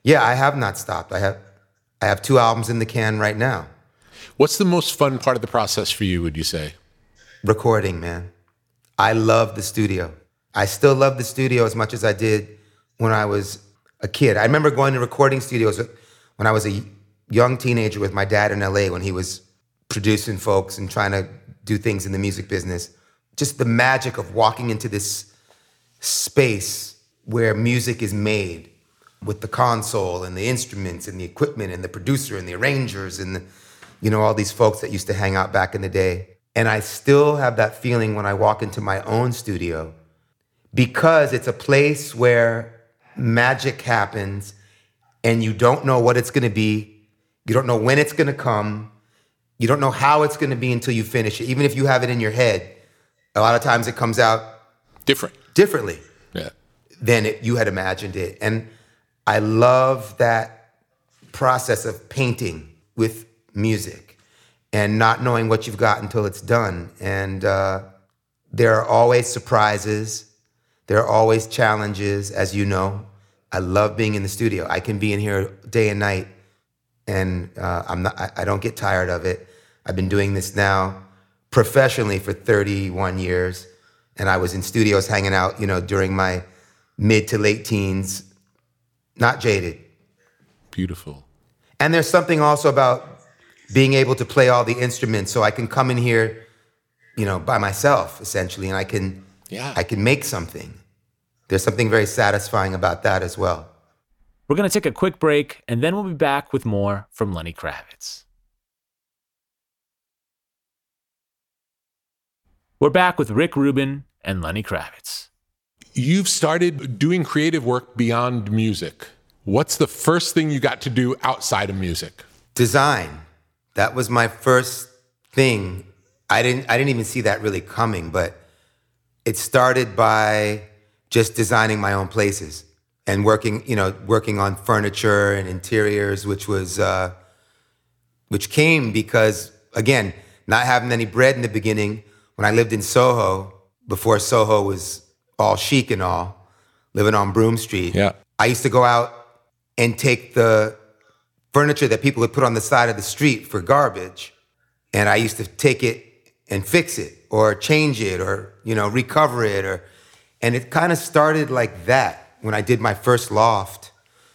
D: Yeah, I have not stopped. I have I have two albums in the can right now.
C: What's the most fun part of the process for you, would you say?
D: Recording, man. I love the studio. I still love the studio as much as I did when I was a kid. I remember going to recording studios when I was a young teenager with my dad in L A when he was producing folks and trying to do things in the music business. Just the magic of walking into this space where music is made with the console and the instruments and the equipment and the producer and the arrangers and the, you know, all these folks that used to hang out back in the day. And I still have that feeling when I walk into my own studio because it's a place where magic happens and you don't know what it's gonna be. You don't know when it's gonna come. You don't know how it's gonna be until you finish it. Even if you have it in your head, a lot of times it comes out
C: Different.
D: differently
C: Yeah.
D: than it, you had imagined it. And I love that process of painting with music and not knowing what you've got until it's done. And uh, there are always surprises. There are always challenges, as you know. I love being in the studio. I can be in here day and night, and uh, I'm not. I, I don't get tired of it. I've been doing this now professionally for thirty-one years, and I was in studios hanging out, you know, during my mid to late teens, not jaded.
C: Beautiful.
D: And there's something also about being able to play all the instruments, so I can come in here, you know, by myself essentially, and I can,
C: Yeah.
D: I can make something. There's something very satisfying about that as well.
A: We're going to take a quick break, and then we'll be back with more from Lenny Kravitz. We're back with Rick Rubin and Lenny Kravitz.
C: You've started doing creative work beyond music. What's the first thing you got to do outside of music?
D: Design. That was my first thing. I didn't I didn't even see that really coming, but it started by just designing my own places and working, you know, working on furniture and interiors, which was uh, which came because, again, not having any bread in the beginning, when I lived in Soho, before Soho was all chic and all, living on Broome Street,
C: Yeah.
D: I used to go out and take the furniture that people would put on the side of the street for garbage, and I used to take it and fix it or change it or, you know, recover it. or, And it kind of started like that when I did my first loft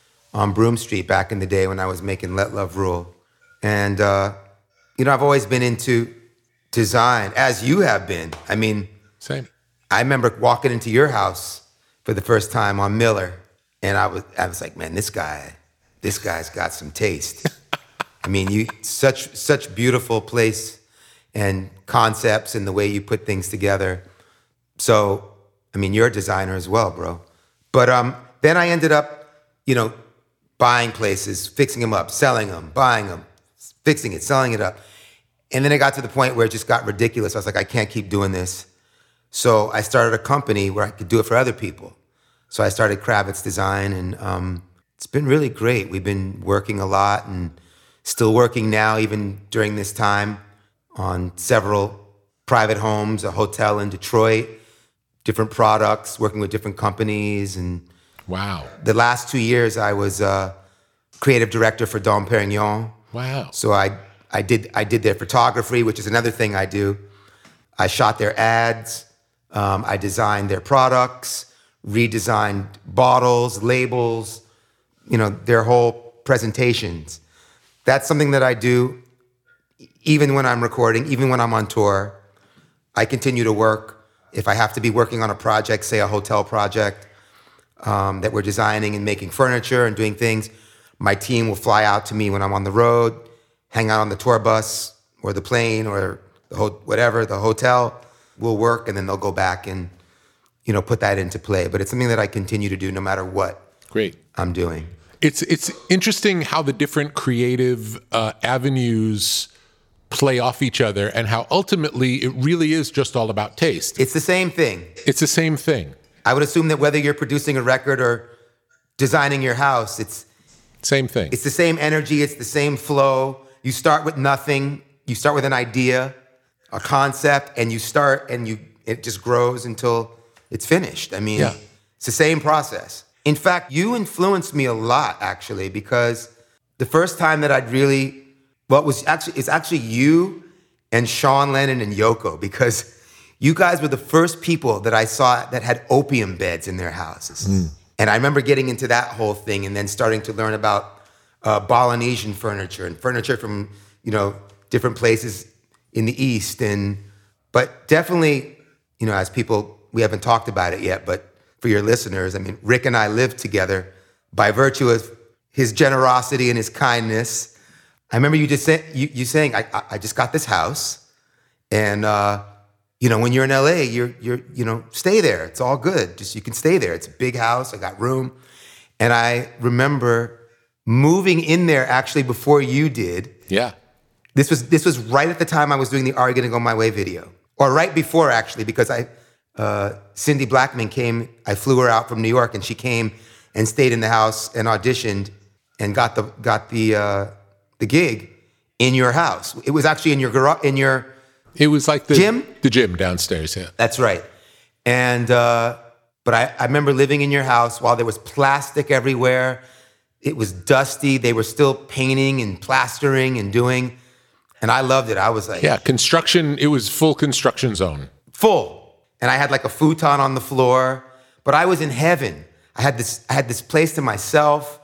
D: on Broome Street back in the day when I was making Let Love Rule. And, uh, you know, I've always been into design, as you have been. I mean,
C: Same.
D: I remember walking into your house for the first time on Miller, and I was I was like, man, this guy, this guy's got some taste. I mean, you such such beautiful place and concepts and the way you put things together. So, I mean, you're a designer as well, bro. But um, then I ended up, you know, buying places, fixing them up, selling them, buying them, fixing it, selling it up. And then it got to the point where it just got ridiculous. I was like, I can't keep doing this. So I started a company where I could do it for other people. So I started Kravitz Design, and um, it's been really great. We've been working a lot and still working now, even during this time, on several private homes, a hotel in Detroit, different products, working with different companies. And
C: Wow.
D: the last two years, I was uh, creative director for Dom Perignon.
C: Wow.
D: So I, I did I did their photography, which is another thing I do. I shot their ads. Um, I designed their products, redesigned bottles, labels, you know, their whole presentations. That's something that I do even when I'm recording, even when I'm on tour. I continue to work. If I have to be working on a project, say a hotel project, um, that we're designing and making furniture and doing things, my team will fly out to me when I'm on the road, hang out on the tour bus or the plane or the ho- whatever, the hotel. We'll work, and then they'll go back and, you know, put that into play. But it's something that I continue to do no matter what
C: Great.
D: I'm doing.
C: It's it's interesting how the different creative uh, avenues play off each other, and how ultimately it really is just all about taste.
D: It's the same thing.
C: It's the same thing.
D: I would assume that whether you're producing a record or designing your house, it's
C: Same thing.
D: it's the same energy, it's the same flow. You start with nothing. You start with an idea, a concept, and you start and you it just grows until it's finished. I mean,
C: Yeah.
D: it's the same process. In fact, you influenced me a lot, actually, because the first time that I'd really, well, it was actually, it's actually you and Sean Lennon and Yoko, because you guys were the first people that I saw that had opium beds in their houses. Mm. And I remember getting into that whole thing and then starting to learn about uh, Balinesian furniture and furniture from, you know, different places in the East. And, but definitely, you know, as people, we haven't talked about it yet, but for your listeners, I mean, Rick and I lived together by virtue of his generosity and his kindness. I remember you just say, you, you saying, I, I just got this house, and uh, you know, when you're in L A, you're you're you know, stay there. It's all good. Just you can stay there. It's a big house. I got room, and I remember moving in there actually before you did.
C: Yeah.
D: This was this was right at the time I was doing the "Are You Gonna Go My Way" video, or right before actually, because I. Uh, Cindy Blackman came, I flew her out from New York, and she came and stayed in the house and auditioned and got the got the uh, the gig in your house. It was actually in your garage, in your
C: It was like the
D: gym?
C: The gym downstairs, yeah.
D: That's right. And uh, but I, I remember living in your house while there was plastic everywhere. It was dusty. They were still painting and plastering and doing, and I loved it. I was like,
C: Yeah, construction, it was full construction zone.
D: full. And I had like a futon on the floor, but I was in heaven. I had this, I had this place to myself,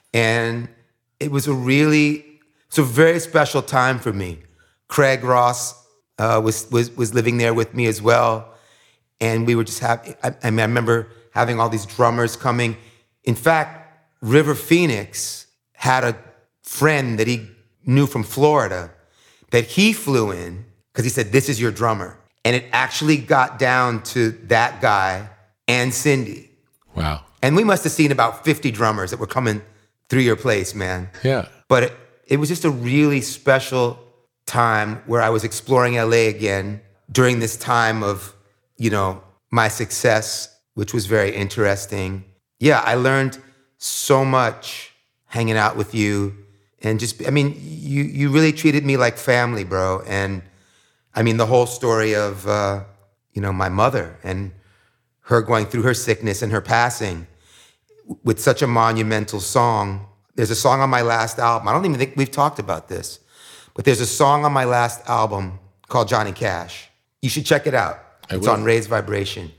D: and it was a really, it's a very special time for me. Craig Ross uh, was was was living there with me as well, and we were just happy. I, I mean, I remember having all these drummers coming. In fact, River Phoenix had a friend that he knew from Florida that he flew in because he said, "This is your drummer." And it actually got down to that guy and Cindy.
C: Wow.
D: And we must have seen about fifty drummers that were coming through your place, man.
C: Yeah.
D: But it, it was just a really special time where I was exploring L A again during this time of, you know, my success, which was very interesting. Yeah, I learned so much hanging out with you. And just, I mean, you you really treated me like family, bro. And I mean, the whole story of, uh, you know, my mother and her going through her sickness and her passing with such a monumental song. There's a song on my last album. I don't even think we've talked about this, but there's a song on my last album called Johnny Cash. You should check it out.
C: I
D: it's
C: will.
D: on Raised Vibration.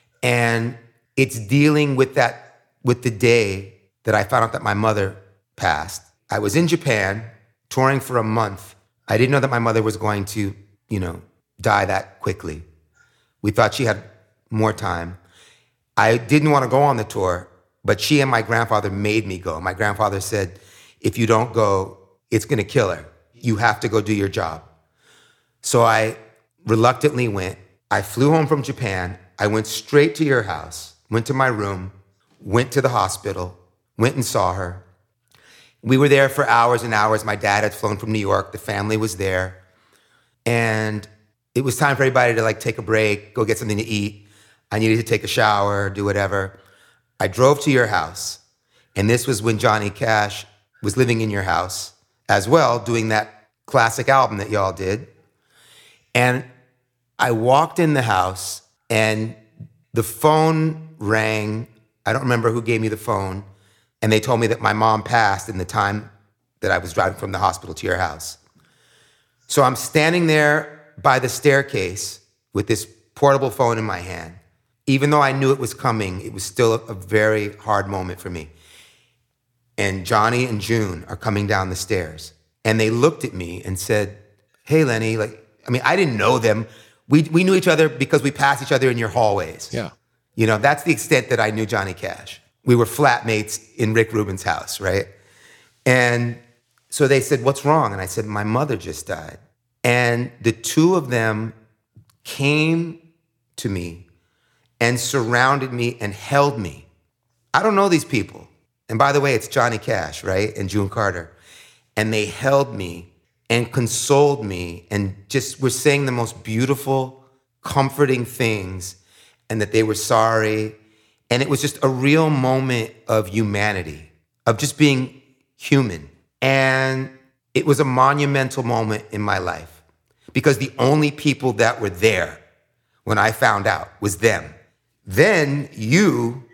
D: And it's dealing with that, with the day that I found out that my mother passed. I was in Japan touring for a month. I didn't know that my mother was going to, you know, die that quickly. We thought she had more time. I didn't want to go on the tour, but she and my grandfather made me go. My grandfather said, if you don't go, it's going to kill her. You have to go do your job. So I reluctantly went. I flew home from Japan. I went straight to your house, went to my room, went to the hospital, went and saw her. We were there for hours and hours. My dad had flown from New York. The family was there. And it was time for everybody to like take a break, go get something to eat. I needed to take a shower, do whatever. I drove to your house. And this was when Johnny Cash was living in your house as well, doing that classic album that y'all did. And I walked in the house and the phone rang. I don't remember who gave me the phone. And they told me that my mom passed in the time that I was driving from the hospital to your house. So I'm standing there by the staircase with this portable phone in my hand. Even though I knew it was coming, it was still a, a very hard moment for me. And Johnny and June are coming down the stairs. And they looked at me and said, hey, Lenny, like, I mean, I didn't know them. We we knew each other because we passed each other in your hallways.
C: Yeah.
D: You know, that's the extent that I knew Johnny Cash. We were flatmates in Rick Rubin's house, right? And so they said, what's wrong? And I said, my mother just died. And the two of them came to me and surrounded me and held me. I don't know these people. And by the way, it's Johnny Cash, right? And June Carter. And they held me and consoled me and just were saying the most beautiful, comforting things, and that they were sorry. And it was just a real moment of humanity, of just being human. And it was a monumental moment in my life because the only people that were there when I found out was them. Then you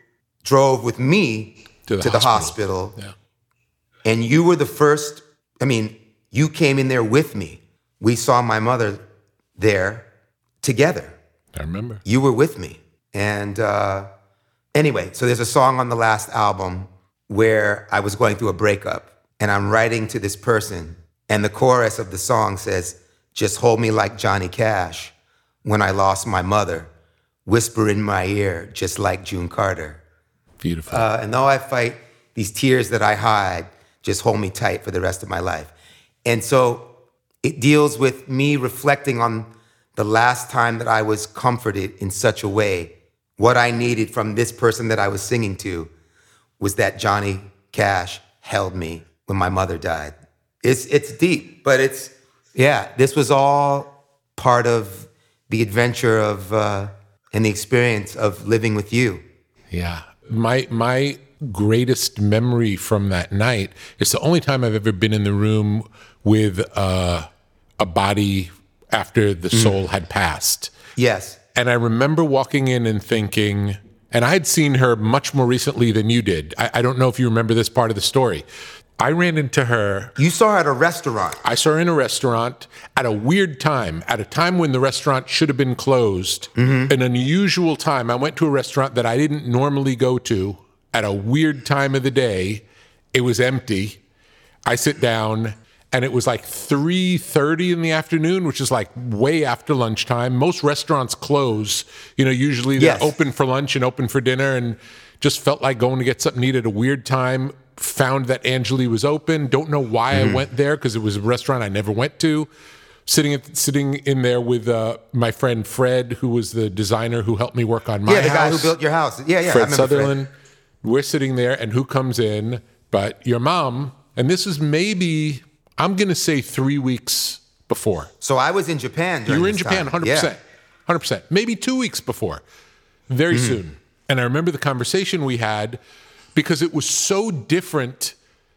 D: drove with me
C: To the
D: to the
C: hospital.
D: hospital.
C: Yeah.
D: And you were the first, I mean, you came in there with me. We saw my mother there together.
C: I remember.
D: You were with me. And uh, anyway, so there's a song on the last album where I was going through a breakup and I'm writing to this person. And the chorus of the song says, just hold me like Johnny Cash when I lost my mother. Whisper in my ear, just like June Carter.
C: Beautiful.
D: Uh, and though I fight these tears that I hide, just hold me tight for the rest of my life. And so it deals with me reflecting on the last time that I was comforted in such a way. What I needed from this person that I was singing to was that Johnny Cash held me when my mother died. It's it's deep, but it's, yeah, this was all part of the adventure of uh, and the experience of living with you.
C: Yeah. My my greatest memory from that night, it's the only time I've ever been in the room with uh, a body after the soul had passed.
D: Yes.
C: And I remember walking in and thinking, and I had seen her much more recently than you did. I, I don't know if you remember this part of the story. I ran into her.
D: You saw her at a restaurant.
C: I saw her in a restaurant at a weird time, at a time when the restaurant should have been closed,
D: Mm-hmm.
C: an unusual time. I went to a restaurant that I didn't normally go to at a weird time of the day. It was empty. I sit down, and it was like three thirty in the afternoon, which is like way after lunchtime. Most restaurants close. You know, usually they're
D: Yes.
C: open for lunch and open for dinner, and just felt like going to get something to eat at a weird time. Found that Angeli was open. Don't know why
D: Mm-hmm.
C: I went there, because it was a restaurant I never went to. Sitting at, sitting in there with uh, my friend Fred, who was the designer who helped me work on my
D: Yeah, the
C: house.
D: guy who built your house. Yeah, yeah. I
C: Fred
D: remember
C: Sutherland. We're sitting there, and who comes in but your mom? And this is maybe, I'm going to say three weeks before.
D: So I was in Japan during
C: You were in
D: this
C: Japan,
D: time.
C: one hundred percent.
D: Yeah.
C: one hundred percent. Maybe two weeks before. Very soon. And I remember the conversation we had, because it was so different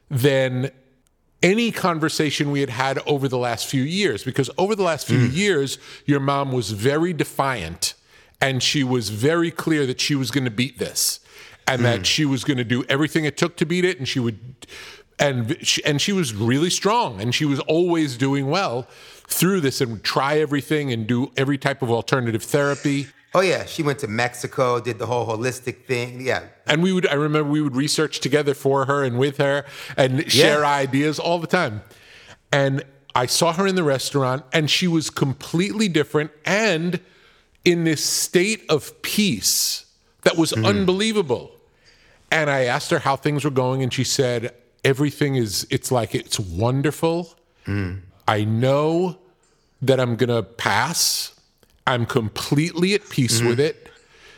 C: than any conversation we had had over the last few years. Because over the last few years, your mom was very defiant, and she was very clear that she was going to beat this, and that she was going to do everything it took to beat it, and she would, and she, and she was really strong, and she was always doing well through this, and would try everything and do every type of alternative therapy.
D: Oh, yeah. She went to Mexico, did the whole holistic thing. Yeah.
C: And we would, I remember we would research together for her and with her and share
D: Yeah.
C: ideas all the time. And I saw her in the restaurant, and she was completely different and in this state of peace that was unbelievable. And I asked her how things were going, and she said, everything is, it's like, it's wonderful. I know that I'm going to pass. I'm completely at peace with it.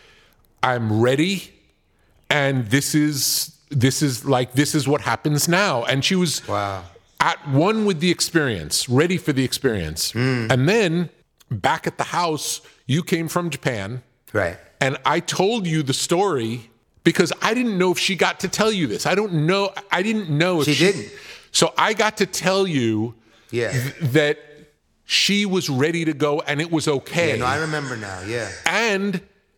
C: I'm ready. And this is this is like this is what happens now. And she was
D: Wow.
C: at one with the experience, ready for the experience. And then back at the house, you came from Japan,
D: Right.
C: and I told you the story because I didn't know if she got to tell you this. I don't know. I didn't know if
D: She didn't.
C: So I got to tell you
D: Yeah.
C: that she was ready to go, and it was okay.
D: Yeah, no, I remember now. Yeah.
C: And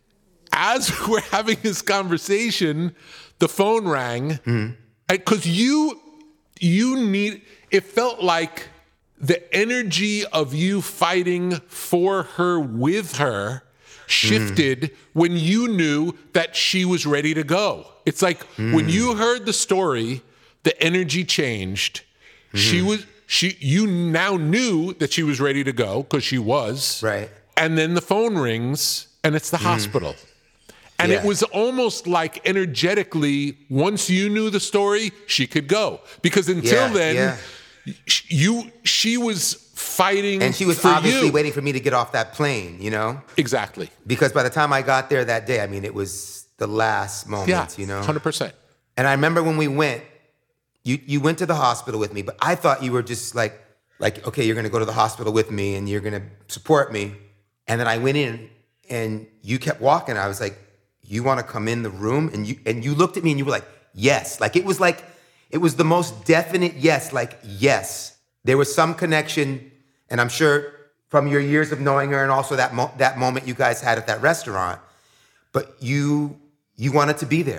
C: as we're having this conversation, the phone rang, because you you need. It felt like the energy of you fighting for her, with her, shifted when you knew that she was ready to go. It's like when you heard the story, the energy changed. She was. She, you now knew that she was ready to go, because she was.
D: Right.
C: And then the phone rings, and it's the hospital. And it
D: Yeah.
C: was almost like energetically, once you knew the story, she could go. Because until
D: Yeah,
C: then,
D: yeah.
C: sh- you she was fighting
D: And she was
C: for
D: obviously
C: you.
D: waiting for me to get off that plane, you know?
C: Exactly.
D: Because by the time I got there that day, I mean, it was the last moment,
C: Yeah,
D: you know?
C: one hundred percent.
D: And I remember when we went, you you went to the hospital with me, but I thought you were just like, like, okay, you're gonna go to the hospital with me and you're gonna support me. And then I went in and you kept walking. I was like, you wanna come in the room? And you and you looked at me and you were like, yes. Like it was like, it was the most definite yes, like yes. There was some connection, and I'm sure from your years of knowing her and also that mo- that moment you guys had at that restaurant, but you you wanted to be there.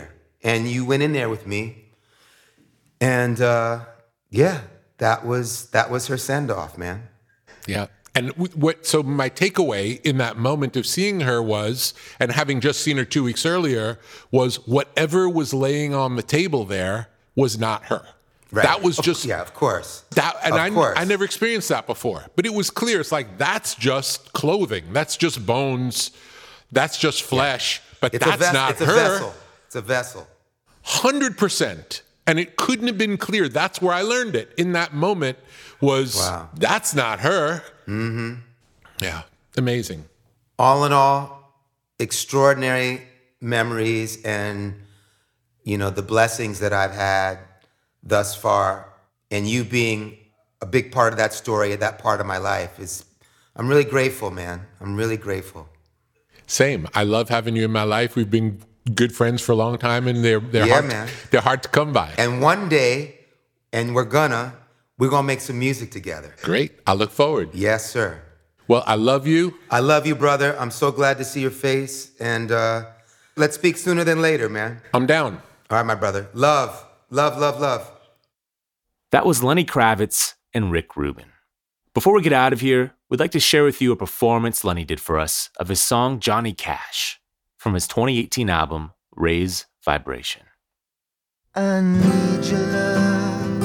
D: and you went in there with me. And uh, yeah, that was that was her send-off, man.
C: Yeah. And what? So my takeaway in that moment of seeing her was, and having just seen her two weeks earlier, was whatever was laying on the table there was not her.
D: Right.
C: That was
D: Of-
C: just
D: yeah, of course.
C: that, and
D: Of
C: I,
D: course.
C: I never experienced that before. But it was clear. It's like that's just clothing. That's just bones. That's just flesh. But
D: It's a
C: that's
D: ves-
C: not
D: it's a
C: her.
D: vessel. It's a vessel.
C: Hundred percent. And it couldn't have been clear. That's where I learned it. In that moment, was
D: Wow.
C: that's not her. Mm-hmm. Yeah, amazing.
D: All in all, extraordinary memories, and you know the blessings that I've had thus far, and you being a big part of that story, that part of my life is. I'm really grateful, man. I'm really grateful.
C: Same. I love having you in my life. We've been good friends for a long time, and they're they're
D: Yeah,
C: hard.
D: man.
C: They're hard to come by.
D: And one day, and we're gonna, we're gonna make some music together.
C: Great. I look forward.
D: Yes, sir.
C: Well, I love you.
D: I love you, brother. I'm so glad to see your face, and uh, let's speak sooner than later, man.
C: I'm down.
D: All right, my brother. Love, love, love, love.
A: That was Lenny Kravitz and Rick Rubin. Before we get out of here, we'd like to share with you a performance Lenny did for us of his song Johnny Cash from his twenty eighteen album, Raise Vibration.
B: I need your love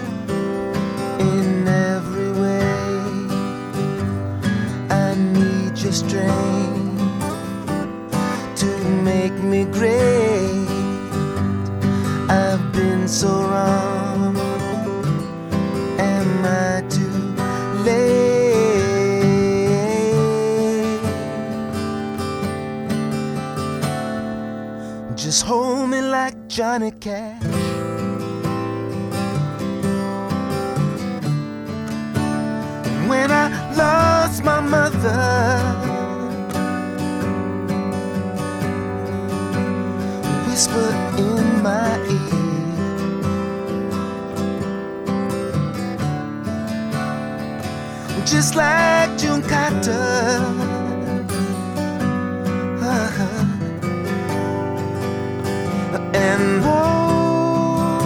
B: in every way. I need your strength to make me great. I've been so wrong. Am I too late? Just hold me like Johnny Cash. When I lost my mother, whisper in my ear, just like June Carter. Uh-huh. And oh,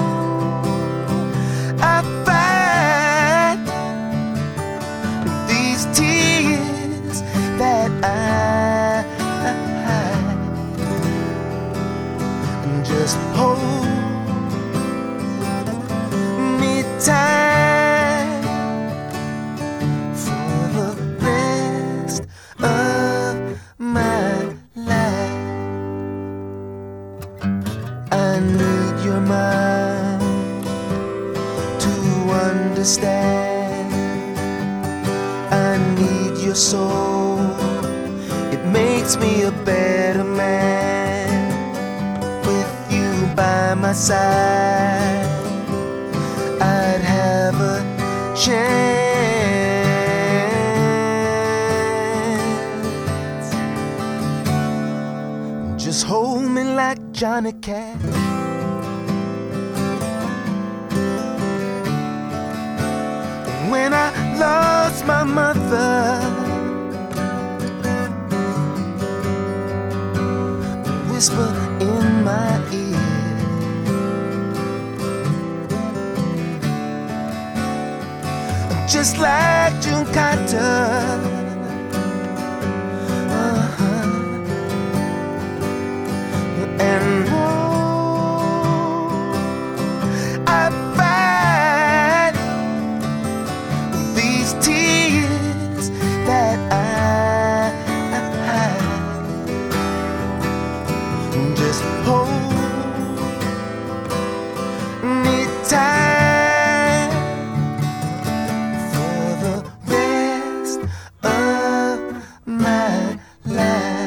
B: I fight these tears that I hide. Just hold me tight for the rest of my life. I need your mind to understand. I need your soul. It makes me a better man. With you by my side, I'd have a chance. Just hold me like Johnny Cash. When I lost my mother, whisper in my ear, just like June Carter. Uh-huh. And oh, I fight these tears that I hide. Just hold me tight for the rest of my life.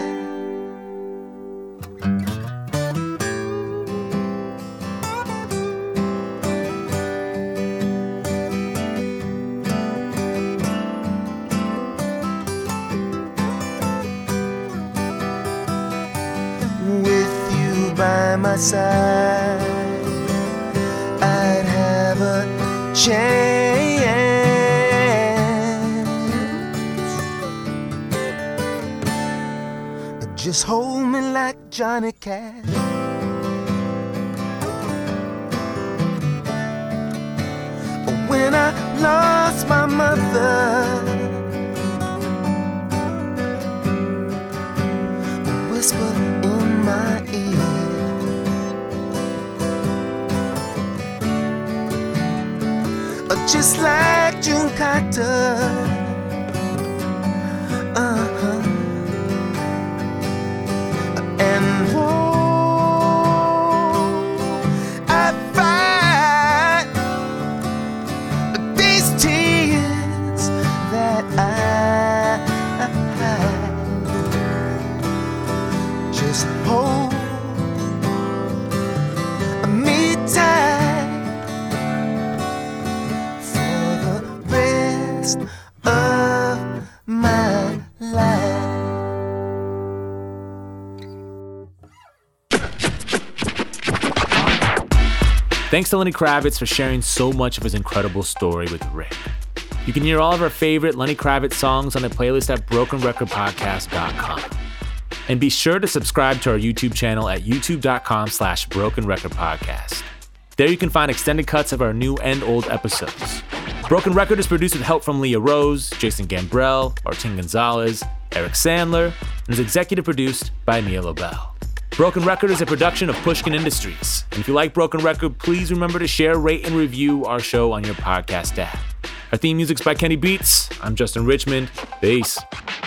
B: With you by my side, I'd have a chance. Just hold me like Johnny Cash. lost my mother. A whisper in my ear. Just like June Carter. Uh-huh. And oh, I find these tears that I, I just hold me tight for the rest of my life.
A: Thanks to Lenny Kravitz for sharing so much of his incredible story with Rick. You can hear all of our favorite Lenny Kravitz songs on the playlist at broken record podcast dot com. And be sure to subscribe to our YouTube channel at youtube.com slash broken record podcast. There you can find extended cuts of our new and old episodes. Broken Record is produced with help from Leah Rose, Jason Gambrell, Martin Gonzalez, Eric Sandler, and is executive produced by Mia Lobel. Broken Record is a production of Pushkin Industries. And if you like Broken Record, please remember to share, rate, and review our show on your podcast app. Our theme music's by Kenny Beats. I'm Justin Richmond. Peace.